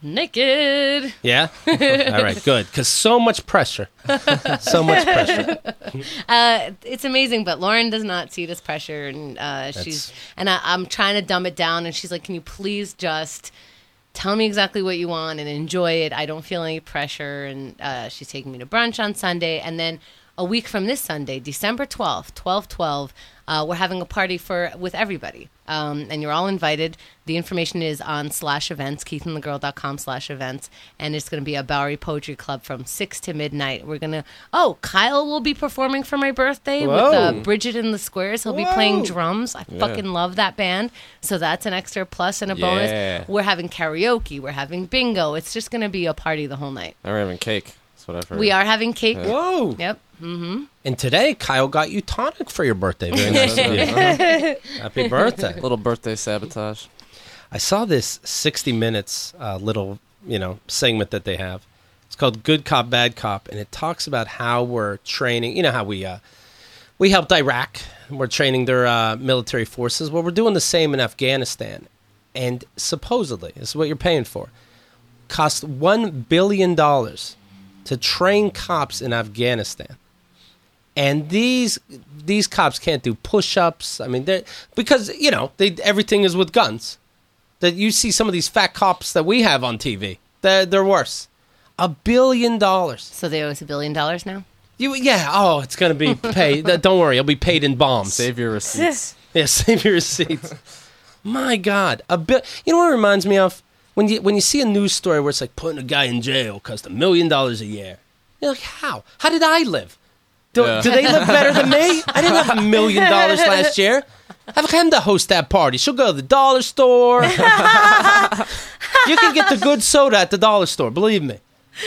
Naked. Yeah? All right, good. Because so much pressure. So much pressure. Uh, it's amazing, but Lauren does not see this pressure, and uh, she's and I, I'm trying to dumb it down, and she's like, "Can you please just tell me exactly what you want and enjoy it? I don't feel any pressure." And uh, she's taking me to brunch on Sunday, and then a week from this Sunday, December twelfth, twelve twelve, uh, we're having a party for with everybody. Um, and you're all invited. The information is on slash events, keithandthegirl.com slash events. And it's going to be a Bowery Poetry Club from six to midnight. We're going to... Oh, Kyle will be performing for my birthday Whoa. with uh, Bridget and the Squares. He'll be Whoa. playing drums. I Yeah. fucking love that band. So that's an extra plus and a bonus. Yeah. We're having karaoke. We're having bingo. It's just going to be a party the whole night. Now we're having cake. That's what I've heard. We are having cake. Whoa. Yep. Mm-hmm. And today, Kyle got you tonic for your birthday. Very nice of you. Happy birthday. Little birthday sabotage. I saw this sixty minutes uh, little, you know, segment that they have. It's called Good Cop, Bad Cop, and it talks about how we're training. You know how we uh, we helped Iraq. And we're training their uh, military forces. Well, we're doing the same in Afghanistan. And supposedly, this is what you're paying for, cost one billion dollars to train cops in Afghanistan. And these these cops can't do push-ups. I mean, they're because, you know, they, everything is with guns. That you see some of these fat cops that we have on T V. They're, they're worse. A billion dollars. So they owe us a billion dollars now? You yeah. Oh, it's gonna be paid. Don't worry, it'll be paid in bombs. Save your receipts. Yeah, save your receipts. My God, a bill. You know what it reminds me of? When you when you see a news story where it's like putting a guy in jail cost a million dollars a year. You're like, how? How did I live? Do, Yeah. do they live better than me? I didn't have a million dollars last year. Have him to host that party. She'll go to the dollar store. You can get the good soda at the dollar store. Believe me.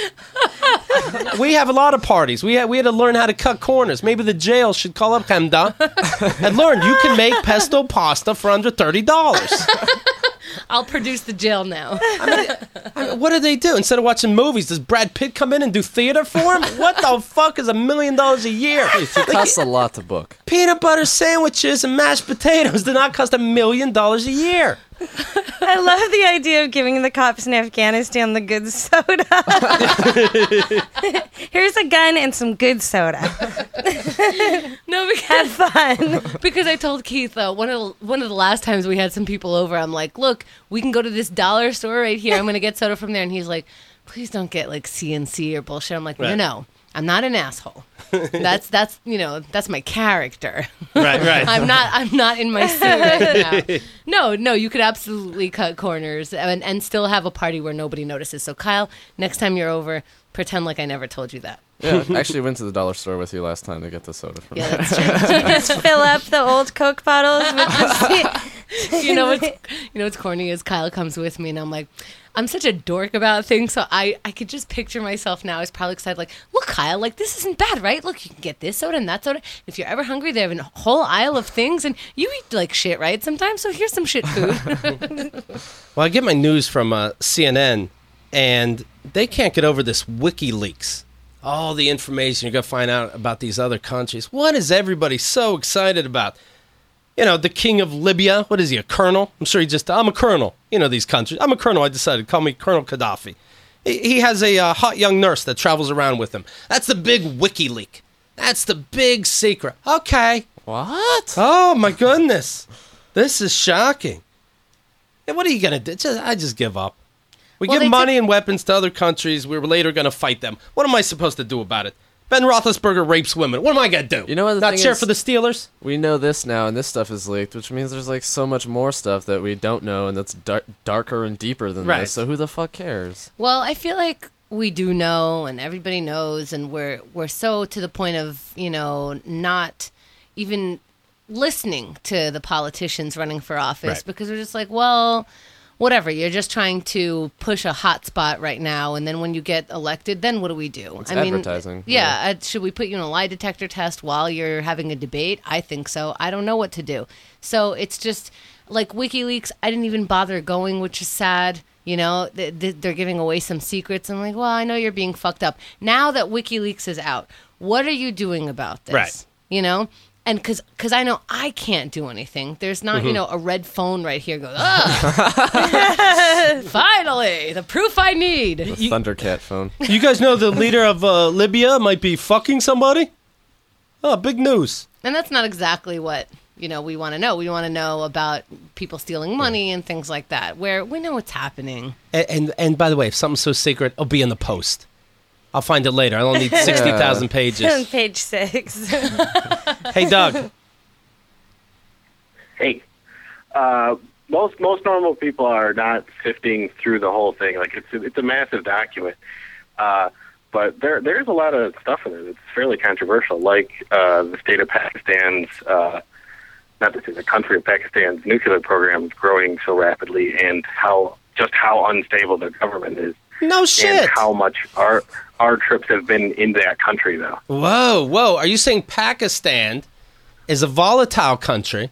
We have a lot of parties. We had we had to learn how to cut corners. Maybe the jail should call up Hemda and learn you can make pesto pasta for under thirty dollars. I'll produce the jail now. I mean, what do they do? Instead of watching movies, does Brad Pitt come in and do theater for him? What the fuck is a million dollars a year? It costs a lot to book. Peanut butter sandwiches and mashed potatoes do not cost a million dollars a year. I love the idea of giving the cops in Afghanistan the good soda. Here's a gun and some good soda. No, because Have fun. because I told Keith uh, one of the, one of the last times we had some people over, I'm like, look, we can go to this dollar store right here. I'm gonna get soda from there, and he's like, please don't get like C N C or bullshit. I'm like, no, Right. no, I'm not an asshole. That's that's you know that's my character. Right, right. I'm not I'm not in my suit right now. No, no, you could absolutely cut corners and and still have a party where nobody notices. So Kyle, next time you're over, pretend like I never told you that. Yeah, I actually went to the dollar store with you last time to get the soda from Yeah, you. that's true. You just fill up the old Coke bottles with the you know what's you know what's corny is Kyle comes with me and I'm like, I'm such a dork about things, so I, I could just picture myself now as probably excited, like, look, Kyle, like, this isn't bad, right? Look, you can get this soda and that soda. If you're ever hungry, they have a whole aisle of things, and you eat, like, shit, right, sometimes, so here's some shit food. Well, I get my news from uh, C N N, and they can't get over this WikiLeaks. All the information you're going to find out about these other countries. What is everybody so excited about? You know, the king of Libya, what is he, a colonel? I'm sure he just, I'm a colonel. You know these countries. I'm a colonel. I decided to call me Colonel Gaddafi. He, he has a uh, hot young nurse that travels around with him. That's the big WikiLeak. That's the big secret. Okay. What? Oh, my goodness. This is shocking. Hey, what are you going to do? Just, I just give up. We Well, they give money took- and weapons to other countries. We're later going to fight them. What am I supposed to do about it? Ben Roethlisberger rapes women. What am I going to do? You know what the Not thing cheer is? for the Steelers? We know this now, and this stuff is leaked, which means there's like so much more stuff that we don't know, and that's dar- darker and deeper than Right. this. So who the fuck cares? Well, I feel like we do know, and everybody knows, and we're we're so to the point of, you know, not even listening to the politicians running for office Right. because we're just like, well, whatever, you're just trying to push a hot spot right now, and then when you get elected, then what do we do? It's I mean, advertising. yeah, uh, should we put you in a lie detector test while you're having a debate? I think so. I don't know what to do. So it's just like WikiLeaks, I didn't even bother going, which is sad. You know, th- th- they're giving away some secrets. I'm like, well, I know you're being fucked up. Now that WikiLeaks is out, what are you doing about this? Right. You know? And because because I know I can't do anything. There's not, Mm-hmm. you know, a red phone right here goes, ah, finally, the proof I need. The Thundercat phone. You guys know the leader of uh, Libya might be fucking somebody? Oh, big news. And that's not exactly what, you know, we want to know. We want to know about people stealing money and things like that, where we know what's happening. And, and and by the way, if something's so secret, it'll be in the post. I'll find it later. I don't need sixty thousand pages. Page six. Hey, Doug. Hey, uh, most most normal people are not sifting through the whole thing. Like it's it's a massive document, uh, but there there's a lot of stuff in it. It's fairly controversial, like uh, the state of Pakistan's, uh, not to say the country of Pakistan's nuclear program is growing so rapidly, and how just how unstable their government is. No shit. And how much our our trips have been in that country, though. Whoa, whoa. Are you saying Pakistan is a volatile country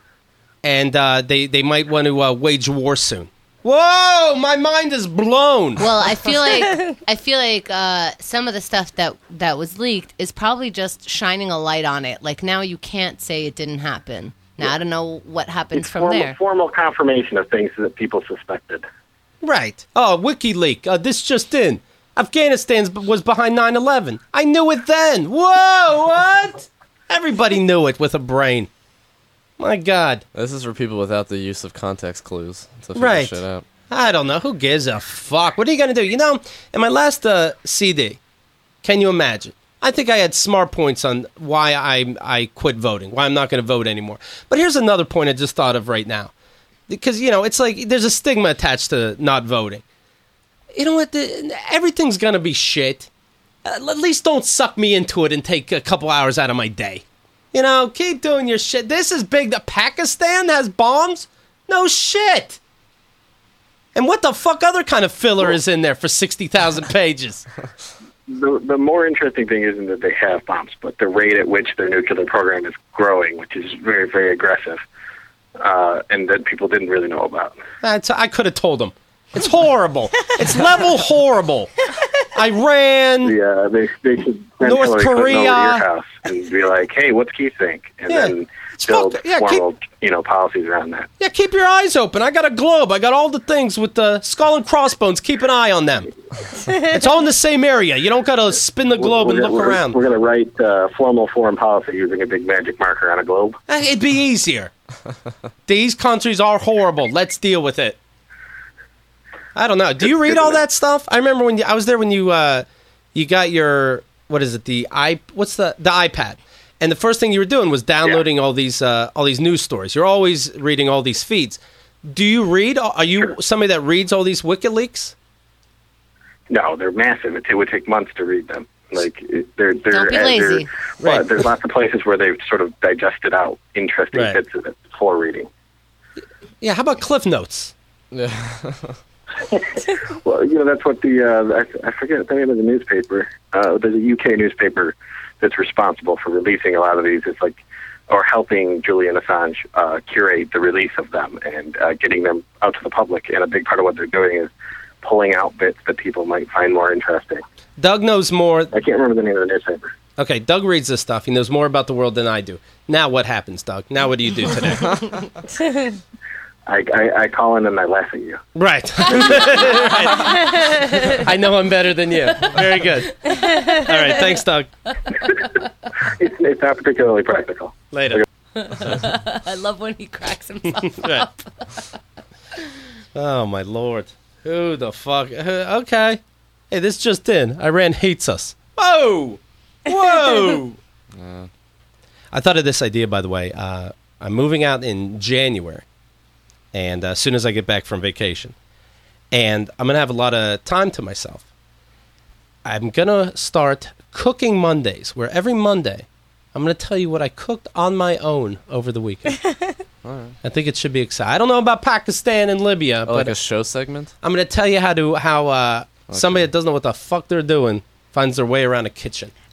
and uh, they, they might want to uh, wage war soon? Whoa, my mind is blown. Well, I feel like I feel like uh, some of the stuff that that was leaked is probably just shining a light on it. Like now you can't say it didn't happen. Now I don't know what happens It's from formal, there. formal confirmation of things that people suspected. Right. Oh, WikiLeaks. Uh, this just in. Afghanistan was behind nine eleven. I knew it then. Whoa, what? Everybody knew it with a brain. My God. This is for people without the use of context clues to figure Right. shit out. I don't know. Who gives a fuck? What are you going to do? You know, in my last uh, C D, can you imagine? I think I had smart points on why I I quit voting, why I'm not going to vote anymore. But here's another point I just thought of right now. Because, you know, it's like there's a stigma attached to not voting. You know what? The, everything's going to be shit. Uh, at least don't suck me into it and take a couple hours out of my day. You know, keep doing your shit. This is big. The Pakistan has bombs? No shit. And what the fuck other kind of filler is in there for sixty thousand pages? The, the more interesting thing isn't that they have bombs, but the rate at which their nuclear program is growing, which is very, very aggressive, uh, and that people didn't really know about. That's, I could have told them. It's horrible. It's level horrible. Iran. Yeah, they they should send North Hillary Clinton over to Korea. your house and be like, "Hey, what's Keith think?" And Yeah. then It's build fucked- yeah, formal, you know, policies around that. Yeah, keep your eyes open. I got a globe. I got all the things with the skull and crossbones. Keep an eye on them. It's all in the same area. You don't got to spin the globe we're, and look we're, around. We're going to write uh, formal foreign policy using a big magic marker on a globe. Eh, It'd be easier. These countries are horrible. Let's deal with it. I don't know. Do you read all that stuff? I remember when you, I was there when you uh, you got your what is it the i what's the the iPad, and the first thing you were doing was downloading all these uh, all these news stories. You're always reading all these feeds. Do you read? Are you Sure. somebody that reads all these WikiLeaks? No, they're massive. It, it would take months to read them. Like it, they're they're, Don't be uh, they're- lazy. But Right. there's lots of places where they've sort of digested out interesting Right. bits of it for reading. Yeah. How about Cliff Notes? Yeah. Well, you know, that's what the, uh, I, I forget the name of the newspaper. Uh, there's a U K newspaper that's responsible for releasing a lot of these. It's like, or helping Julian Assange uh, curate the release of them and uh, getting them out to the public. And a big part of what they're doing is pulling out bits that people might find more interesting. Doug knows more. I can't remember the name of the newspaper. Okay, Doug reads this stuff. He knows more about the world than I do. Now what happens, Doug? Now what do you do today? I, I, I call in and I laugh at you. Right. Right. I know I'm better than you. Very good. All right. Thanks, Doug. It's, it's not particularly practical. Later. I love when he cracks himself Right. up. Oh, my Lord. Who the fuck? Uh, Okay. Hey, this just in. Iran hates us. Whoa. Whoa. Yeah. I thought of this idea, by the way. Uh, I'm moving out in January. And uh, as soon as I get back from vacation. And I'm going to have a lot of time to myself. I'm going to start cooking Mondays, where every Monday I'm going to tell you what I cooked on my own over the weekend. Alright. I think it should be exciting. I don't know about Pakistan and Libya, Oh, but like a show segment? I'm going to tell you how to how uh, somebody that doesn't know what the fuck they're doing finds their way around a kitchen.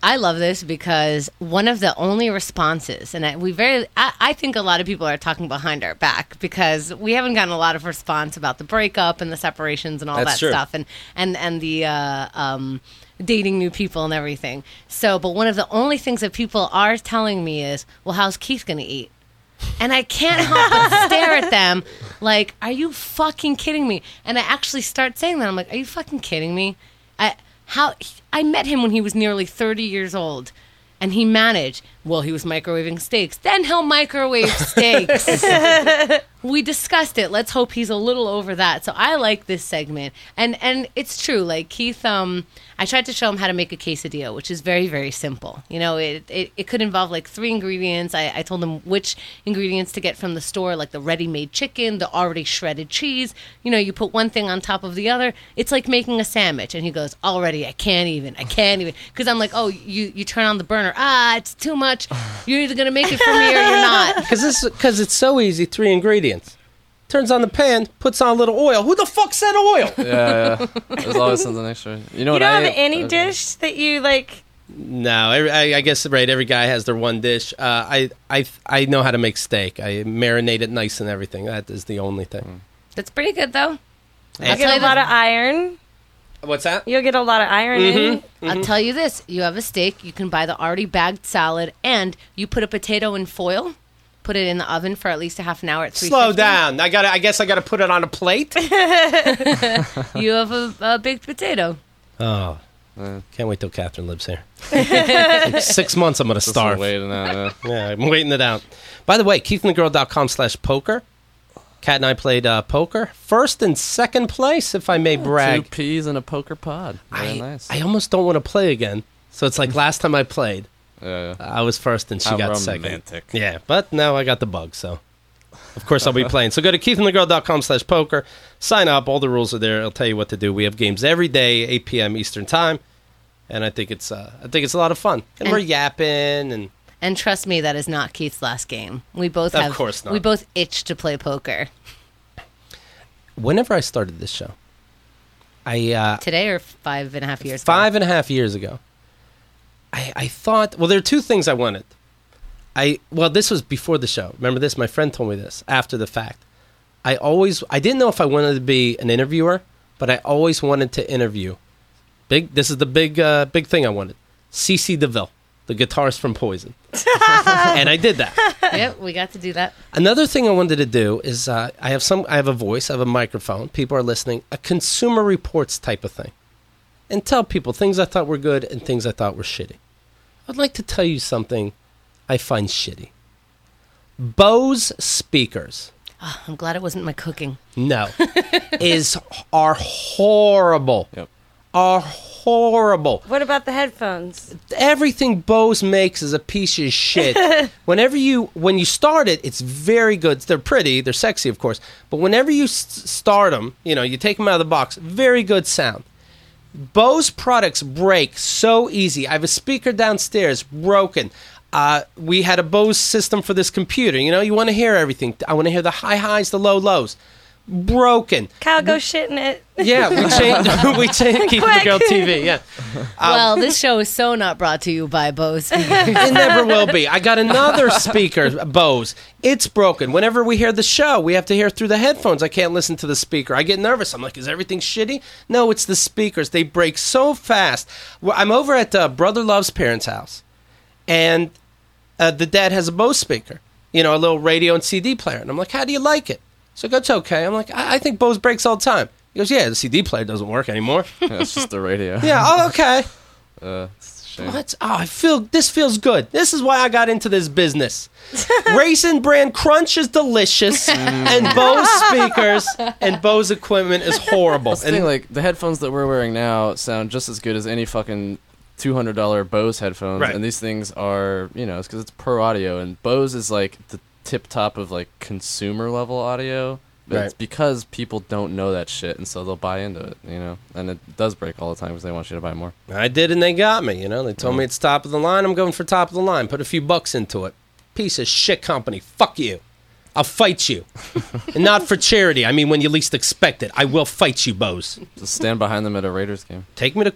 I love this because one of the only responses, and I, we very, I, I think a lot of people are talking behind our back because we haven't gotten a lot of response about the breakup and the separations and all That's that true. stuff, and and and the uh, um, dating new people and everything. So, but one of the only things that people are telling me is, "Well, how's Keith going to eat?" And I can't help but stare at them like, "Are you fucking kidding me?" And I actually start saying that. I'm like, "Are you fucking kidding me?" I, how I met him when he was nearly thirty years old, and he managed. Well, he was microwaving steaks. Then he'll microwave steaks. We discussed it. Let's hope he's a little over that. So I like this segment, and and it's true. Like Keith, um, I tried to show him how to make a quesadilla, which is very very simple. You know, it it, it could involve like three ingredients. I, I told him which ingredients to get from the store, like the ready-made chicken, the already shredded cheese. You know, you put one thing on top of the other. It's like making a sandwich. And he goes, "Already, I can't even. I can't even." Because I'm like, "Oh, you you turn on the burner. Ah, it's too much. You're either gonna make it for me or you're not." Because this because it's so easy. Three ingredients. Turns on the pan, puts on a little oil. Who the fuck said oil? Yeah, yeah. There's always something extra. You know You what don't I have any uh, dish that you like. No, every, I, I guess right. Every guy has their one dish. Uh, I I I know how to make steak. I marinate it nice and everything. That is the only thing. That's pretty good though. You I'll get tell a you lot the- of iron. What's that? You'll get a lot of iron in. I'll tell you this: you have a steak, you can buy the already bagged salad, and you put a potato in foil, put it in the oven for at least a half an hour at three. Slow down. I got. I guess I got to put it on a plate. You have a, a baked potato. Oh, Uh, can't wait till Catherine lives here. Like six months, I'm gonna just starve. waiting out, yeah. Yeah, I'm waiting it out. By the way, keithandthegirl.com slash poker. Kat and I played uh, poker. First and second place, if I may Two brag. peas in a poker pod. Very I, nice. I almost don't want to play again. So it's like last time I played, yeah, yeah. I was first and she How got romantic. second. Yeah, but now I got the bug, so of course I'll be playing. So go to keithandthegirl.com slash poker. Sign up. All the rules are there. I'll tell you what to do. We have games every day, eight p.m. Eastern time. And I think it's uh, I think it's a lot of fun. And, And- we're yapping and And trust me, that is not Keith's last game. We both Of have. course not. We both itch to play poker whenever I started this show, I uh, today or five and a half years. five and a half years ago, I, I thought, well, there are two things I wanted. I well, this was before the show. Remember this? My friend told me this after the fact. I always, I didn't know if I wanted to be an interviewer, but I always wanted to interview. Big. This is the big, uh, big thing I wanted. C C DeVille, the guitarist from Poison, and I did that. Yep, we got to do that. Another thing I wanted to do is uh, I have some. I have a voice. I have a microphone. People are listening. A Consumer Reports type of thing, and tell people things I thought were good and things I thought were shitty. I'd like to tell you something I find shitty. Bose speakers, Oh, I'm glad it wasn't my cooking. no, is are horrible. Yep. Are horrible. What about the headphones? Everything Bose makes is a piece of shit. Whenever you, when you start it, it's very good. They're pretty, they're sexy, of course. But whenever you s- start them, you know, you take them out of the box, very good sound. Bose products break so easy. I have a speaker downstairs, broken. Uh, we had a Bose system for this computer. You know, you want to hear everything. I want to hear the high highs, the low lows. Broken. Kyle, go shit in it. Yeah, we changed. we changed Keep the Quick. Girl T V. Yeah. well, this show is so not brought to you by Bose. It never will be. I got another speaker, Bose. It's broken. Whenever we hear the show, we have to hear through the headphones. I can't listen to the speaker. I get nervous. I'm like, is everything shitty? No, it's the speakers. They break so fast. Well, I'm over at uh, Brother Love's parents' house, and uh, the dad has a Bose speaker, you know, a little radio and C D player. And I'm like, how do you like it? So it's okay. I'm like, I, I think Bose breaks all the time. He goes, yeah, the C D player doesn't work anymore. Yeah, it's just the radio. Yeah, oh, okay. Uh, it's a shame. What? Oh, I feel this feels good. This is why I got into this business. Raisin Bran Crunch is delicious, and Bose speakers and Bose equipment is horrible. That's the And thing, like, the headphones that we're wearing now sound just as good as any fucking two hundred dollars Bose headphones. Right. And these things are, you know, it's because it's pro audio. And Bose is, like, the tip top of, like, consumer level audio. But Right. it's because people don't know that shit, and so they'll buy into it, you know? And it does break all the time because they want you to buy more. I did, and they got me. You know, they told me it's top of the line. I'm going for top of the line. Put a few bucks into it. Piece of shit company. Fuck you. I'll fight you. And not for charity. I mean, when you least expect it. I will fight you, Bose. Just stand behind them at a Raiders game. Take me to court.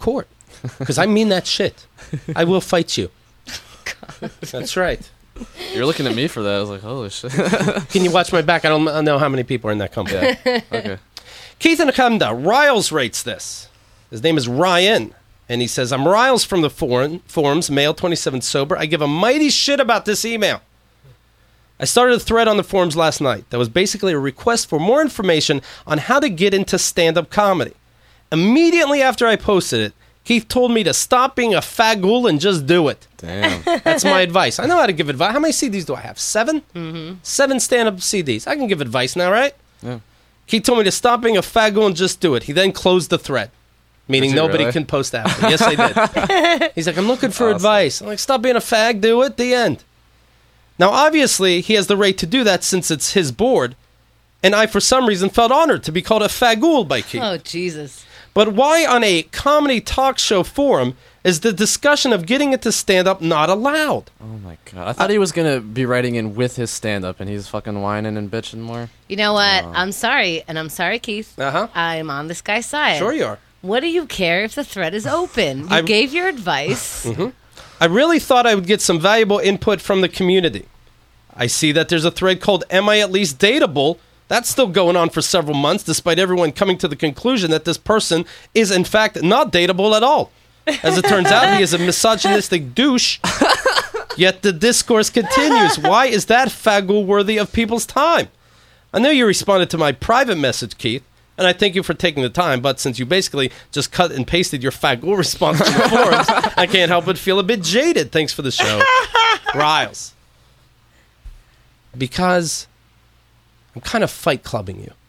because I mean that shit. I will fight you. That's right. You're looking at me for that. I was like, holy shit. Can you watch my back? I don't know how many people are in that company. Yeah. Okay. Keith and Akanda, Riles rates this. His name is Ryan. And he says, I'm Riles from the forum, forums, male, twenty-seven, sober. I give a mighty shit about this email. I started a thread on the forums last night that was basically a request for more information on how to get into stand-up comedy. Immediately after I posted it, Keith told me to stop being a fagul and just do it. Damn. That's my advice. I know how to give advice. How many C Ds do I have? Seven? Mm-hmm. Seven stand-up C Ds. I can give advice now, right? Yeah. Keith told me to stop being a fagul and just do it. He then closed the thread, meaning Did you nobody really? can post after. Yes, I did. He's like, I'm looking for Awesome. advice. I'm like, stop being a fag, do it, the end. Now, obviously, he has the right to do that since it's his board, and I, for some reason, felt honored to be called a fagul by Keith. Oh, Jesus. But why on a comedy talk show forum is the discussion of getting into stand-up not allowed? Oh my god. I thought he was going to be writing in with his stand-up, and he's fucking whining and bitching more. You know what? Oh. I'm sorry, and I'm sorry, Keith. Uh-huh. I'm on this guy's side. Sure you are. What do you care if the thread is open? You I- gave your advice. I really thought I would get some valuable input from the community. I see that there's a thread called Am I At Least Dateable? That's still going on for several months, despite everyone coming to the conclusion that this person is, in fact, not dateable at all. As it turns out, he is a misogynistic douche. Yet the discourse continues. Why is that fagul worthy of people's time? I know you responded to my private message, Keith, and I thank you for taking the time, but since you basically just cut and pasted your fagul response to the forums, I can't help but feel a bit jaded. Thanks for the show. Riles. Because I'm kind of fight clubbing you.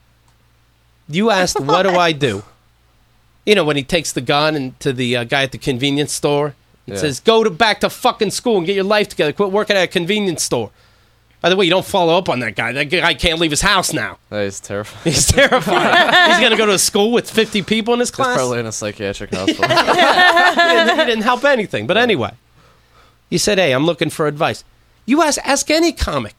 You asked, what do I do? You know, when he takes the gun and to the uh, guy at the convenience store, it Yeah. says, go to back to fucking school and get your life together. Quit working at a convenience store. By the way, you don't follow up on that guy. That guy can't leave his house now. That is terrifying. He's terrified. He's going to go to a school with fifty people in his He's class. probably in a psychiatric hospital. he, didn't, he didn't help anything. But anyway, you said, hey, I'm looking for advice. You ask, ask any comic.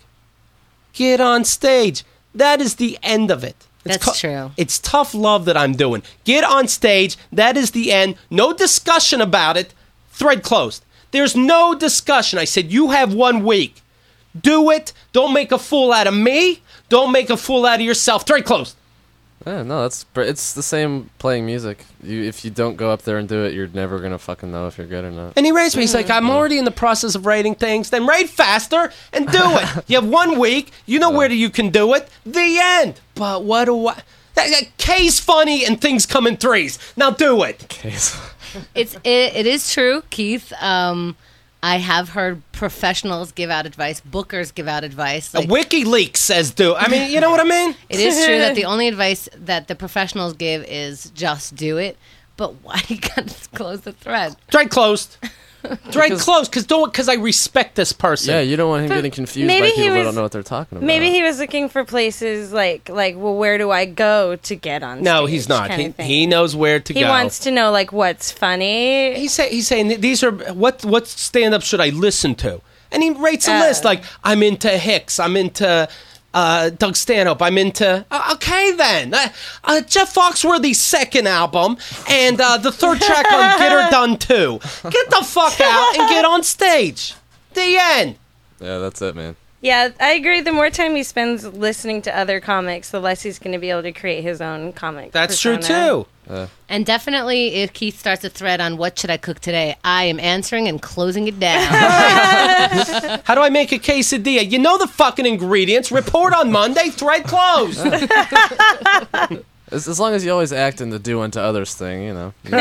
Get on stage. That is the end of it. It's That's true. It's tough love that I'm doing. Get on stage. That is the end. No discussion about it. Thread closed. There's no discussion. I said, you have one week. Do it. Don't make a fool out of me. Don't make a fool out of yourself. Thread closed. Yeah, no, that's br- it's the same playing music. You, if you don't go up there and do it, you're never gonna fucking know if you're good or not. And he raised me. He's like, I'm already in the process of writing things. Then write faster and do it. You have one week. You know where you can do it. The end. But what do I... That, that K's funny and things come in threes. Now do it. Case. It's it, it is true, Keith. Um, I have heard professionals give out advice, bookers give out advice. Like, WikiLeaks says do. I mean, you know what I mean? it is true that the only advice that the professionals give is just do it. But why you got to close the thread? Thread closed. Thread Because- closed. Because don't because I respect this person. Yeah, you don't want him getting confused maybe by he people that was- don't know what they're talking about. Maybe he was looking for places like, like, well, where do I go to get on stage? No, he's not. kind He, of thing. he knows where to He go. wants to know, like, what's funny. He's, say, he's saying these are what what stand up should I listen to? And he rates a Uh. list like I'm into Hicks, I'm into uh, Doug Stanhope, I'm into uh, okay then uh, uh, Jeff Foxworthy's second album and uh, the third track on Get Her Done Too. Get the fuck out and get on stage. The end. Yeah, that's it, man. Yeah, I agree. The more time he spends listening to other comics, the less he's going to be able to create his own comic. That's true persona. too. And definitely, if Keith starts a thread on what should I cook today, I am answering and closing it down. How do I make a quesadilla? You know the fucking ingredients. Report on Monday. Thread closed. As, as long as you always act in the do unto others thing, you know. You,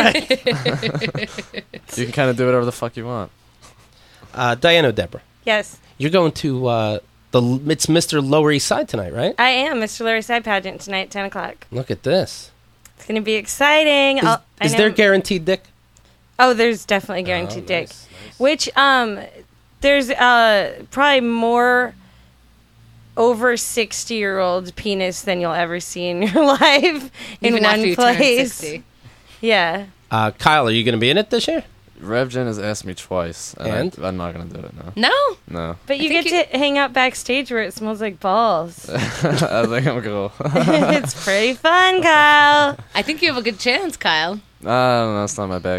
you can kind of do whatever the fuck you want. Uh, Diana Deborah, Yes, you're going to uh, the it's Mister Lower East Side tonight, right? I am Mister Larry Side Pageant tonight, ten o'clock. Look at this. It's going to be exciting. Is, I'll- I is know- there guaranteed dick? Oh, there's definitely guaranteed Oh, dick. nice, nice. Which um, there's uh probably more over sixty year old penis than you'll ever see in your life in Even after one you turn place. sixty. Yeah. Uh, Kyle, are you going to be in it this year? RevGen has asked me twice, and, And? I, I'm not gonna do it now. No, No, But you get think to hang out backstage where it smells like balls. I think I'm cool. It's pretty fun, Kyle. I think you have a good chance, Kyle. I don't know. It's not my bag.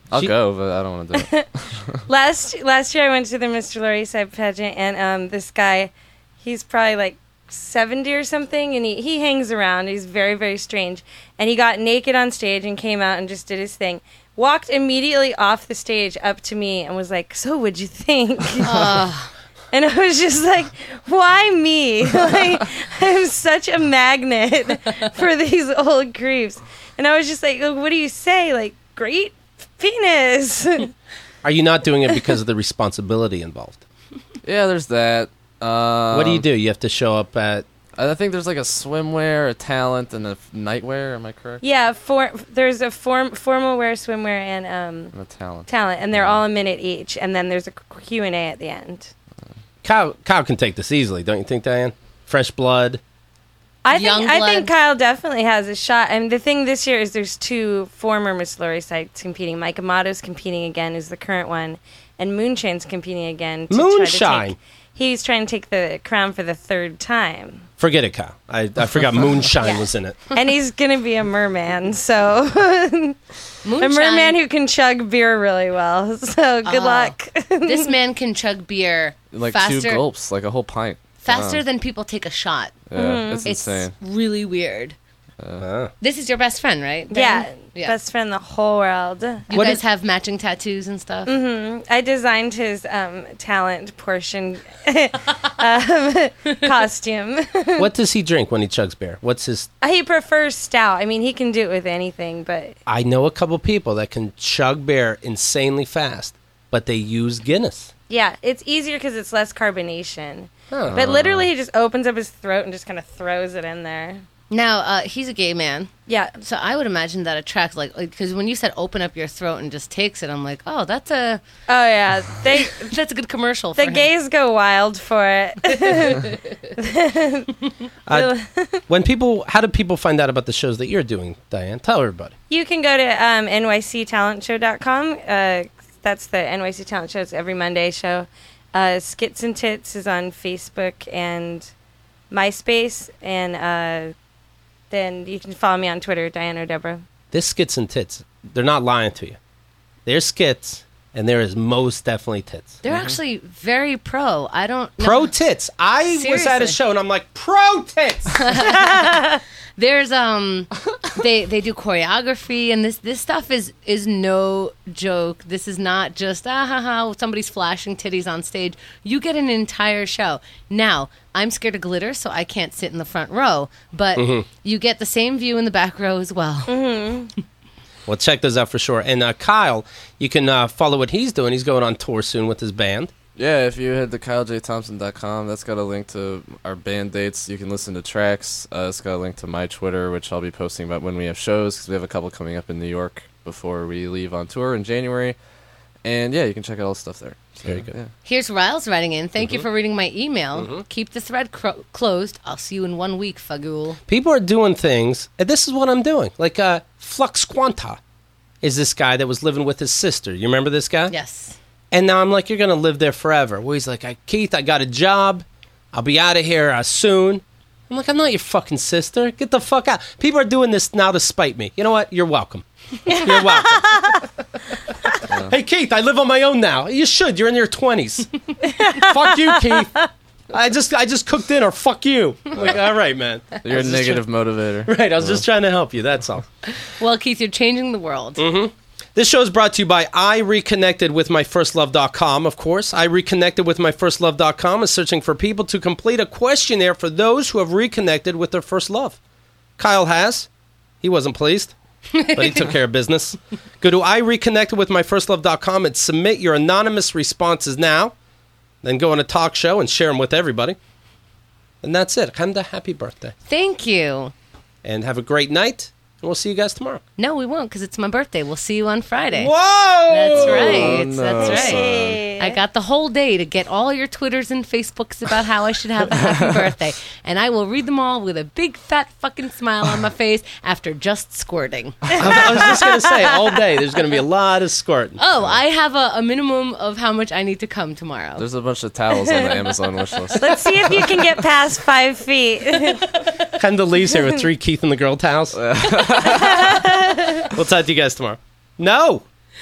I'll She- go, but I don't want to do it. Last last year I went to the Mister Laurie Side pageant, and um, this guy, he's probably like seventy or something, and he, he hangs around. He's very, very strange. And he got naked on stage and came out and just did his thing. Walked immediately off the stage up to me and was like, "So what'd you think?" And I was just like, why me? Like, I'm such a magnet for these old creeps. And I was just like, what do you say? Like, great penis. Are you not doing it because of the responsibility involved? Yeah, there's that. Um, What do you do? You have to show up at. I think there's like a swimwear, a talent, and a f- nightwear. Am I correct? Yeah, for, there's a form, formal wear, swimwear, and um, And a talent. talent, and they're all a minute each. And then there's a Q and A at the end. Kyle, Kyle can take this easily, don't you think, Diane? Fresh blood. I think Young I blood. think Kyle definitely has a shot. And the thing this year is there's two former Miss Laurie sites competing. Mike Amato's competing again, is the current one, and Moonshine's competing again. To Moonshine? Try to take, he's trying to take the crown for the third time, Forget it, Kyle. I, I forgot Moonshine Yeah. was in it. and he's gonna be a merman. So a Moonshine. merman who can chug beer really well. So good Oh. luck. This man can chug beer Like faster, two gulps, like a whole pint. faster Wow. than people take a shot. Yeah, it's It's insane. really weird. Ah. This is your best friend, right? Yeah, Ben? yeah. best friend in the whole world. You What guys is- have matching tattoos and stuff. I designed his um, talent portion um, costume. What does he drink when he chugs beer? What's his. He prefers stout. I mean, he can do it with anything, but I know a couple people that can chug beer insanely fast, but they use Guinness. yeah, it's easier because it's less carbonation. Huh. But literally, he just opens up his throat and just kind of throws it in there. Now, uh, he's a gay man. Yeah. So I would imagine that attracts, like, because when you said open up your throat and just takes it, I'm like, oh, that's a Oh yeah. They that's a good commercial for the him. gays go wild for it. Uh, when people, how do people find out about the shows that you're doing, Diane? Tell everybody. You can go to um, N Y C talent show dot com. Uh, that's the N Y C Talent Show. It's every Monday show. Uh, Skits and Tits is on Facebook and MySpace, and uh, then you can follow me on Twitter, Diane or Deborah. This skits and tits, they're not lying to you. They're skits, and there is most definitely tits. They're actually very pro. I don't know. Pro tits. I was at a Seriously. show, and I'm like, pro tits. There's um, they they do choreography, and this this stuff is is no joke. This is not just ah ha ha. Somebody's flashing titties on stage. You get an entire show. Now I'm scared of glitter, so I can't sit in the front row. But you get the same view in the back row as well. Well, check those out for sure. And uh, Kyle, you can uh, follow what he's doing. He's going on tour soon with his band. Yeah, if you head to kyle j thompson dot com, that's got a link to our band dates. You can listen to tracks. Uh, it's got a link to my Twitter, which I'll be posting about when we have shows, because we have a couple coming up in New York before we leave on tour in January. And yeah, you can check out all the stuff there. So, Very good. Yeah. Here's Riles writing in. Thank you for reading my email. Keep the thread cro- closed. I'll see you in one week, Fagul. People are doing things, and this is what I'm doing. Like uh, Flux Quanta is this guy that was living with his sister. You remember this guy? Yes. And now I'm like, you're going to live there forever. Well, he's like, I, Keith, I got a job. I'll be out of here uh, soon. I'm like, I'm not your fucking sister. Get the fuck out. People are doing this now to spite me. You know what? You're welcome. You're welcome. Hey, Keith, I live on my own now. You should. You're in your twenties. Fuck you, Keith. I just I just cooked dinner. Fuck you. I'm like, all right, man. You're a negative motivator. Right, I was just trying to help you. That's all. Well, Keith, you're changing the world. This show is brought to you by I Reconnected with My First Love dot com, of course. I Reconnected with My First Love dot com is searching for people to complete a questionnaire for those who have reconnected with their first love. Kyle has. He wasn't pleased, but he took care of business. Go to I Reconnected with My First Love dot com and submit your anonymous responses now. Then go on a talk show and share them with everybody. And that's it. Hamda, happy birthday. Thank you. And have a great night. And we'll see you guys tomorrow. No, we won't, because it's my birthday. We'll see you on Friday. Whoa! That's right. Oh, no, That's right. Hey. I got the whole day to get all your Twitters and Facebooks about how I should have a happy birthday. And I will read them all with a big fat fucking smile on my face after just squirting. I was just going to say, all day, there's going to be a lot of squirting. Oh, I have a, a minimum of how much I need to come tomorrow. There's a bunch of towels on the Amazon wish list. Let's see if you can get past five feet. Kendall Lee's here with three Keith and the Girl towels. We'll talk to you guys tomorrow. No!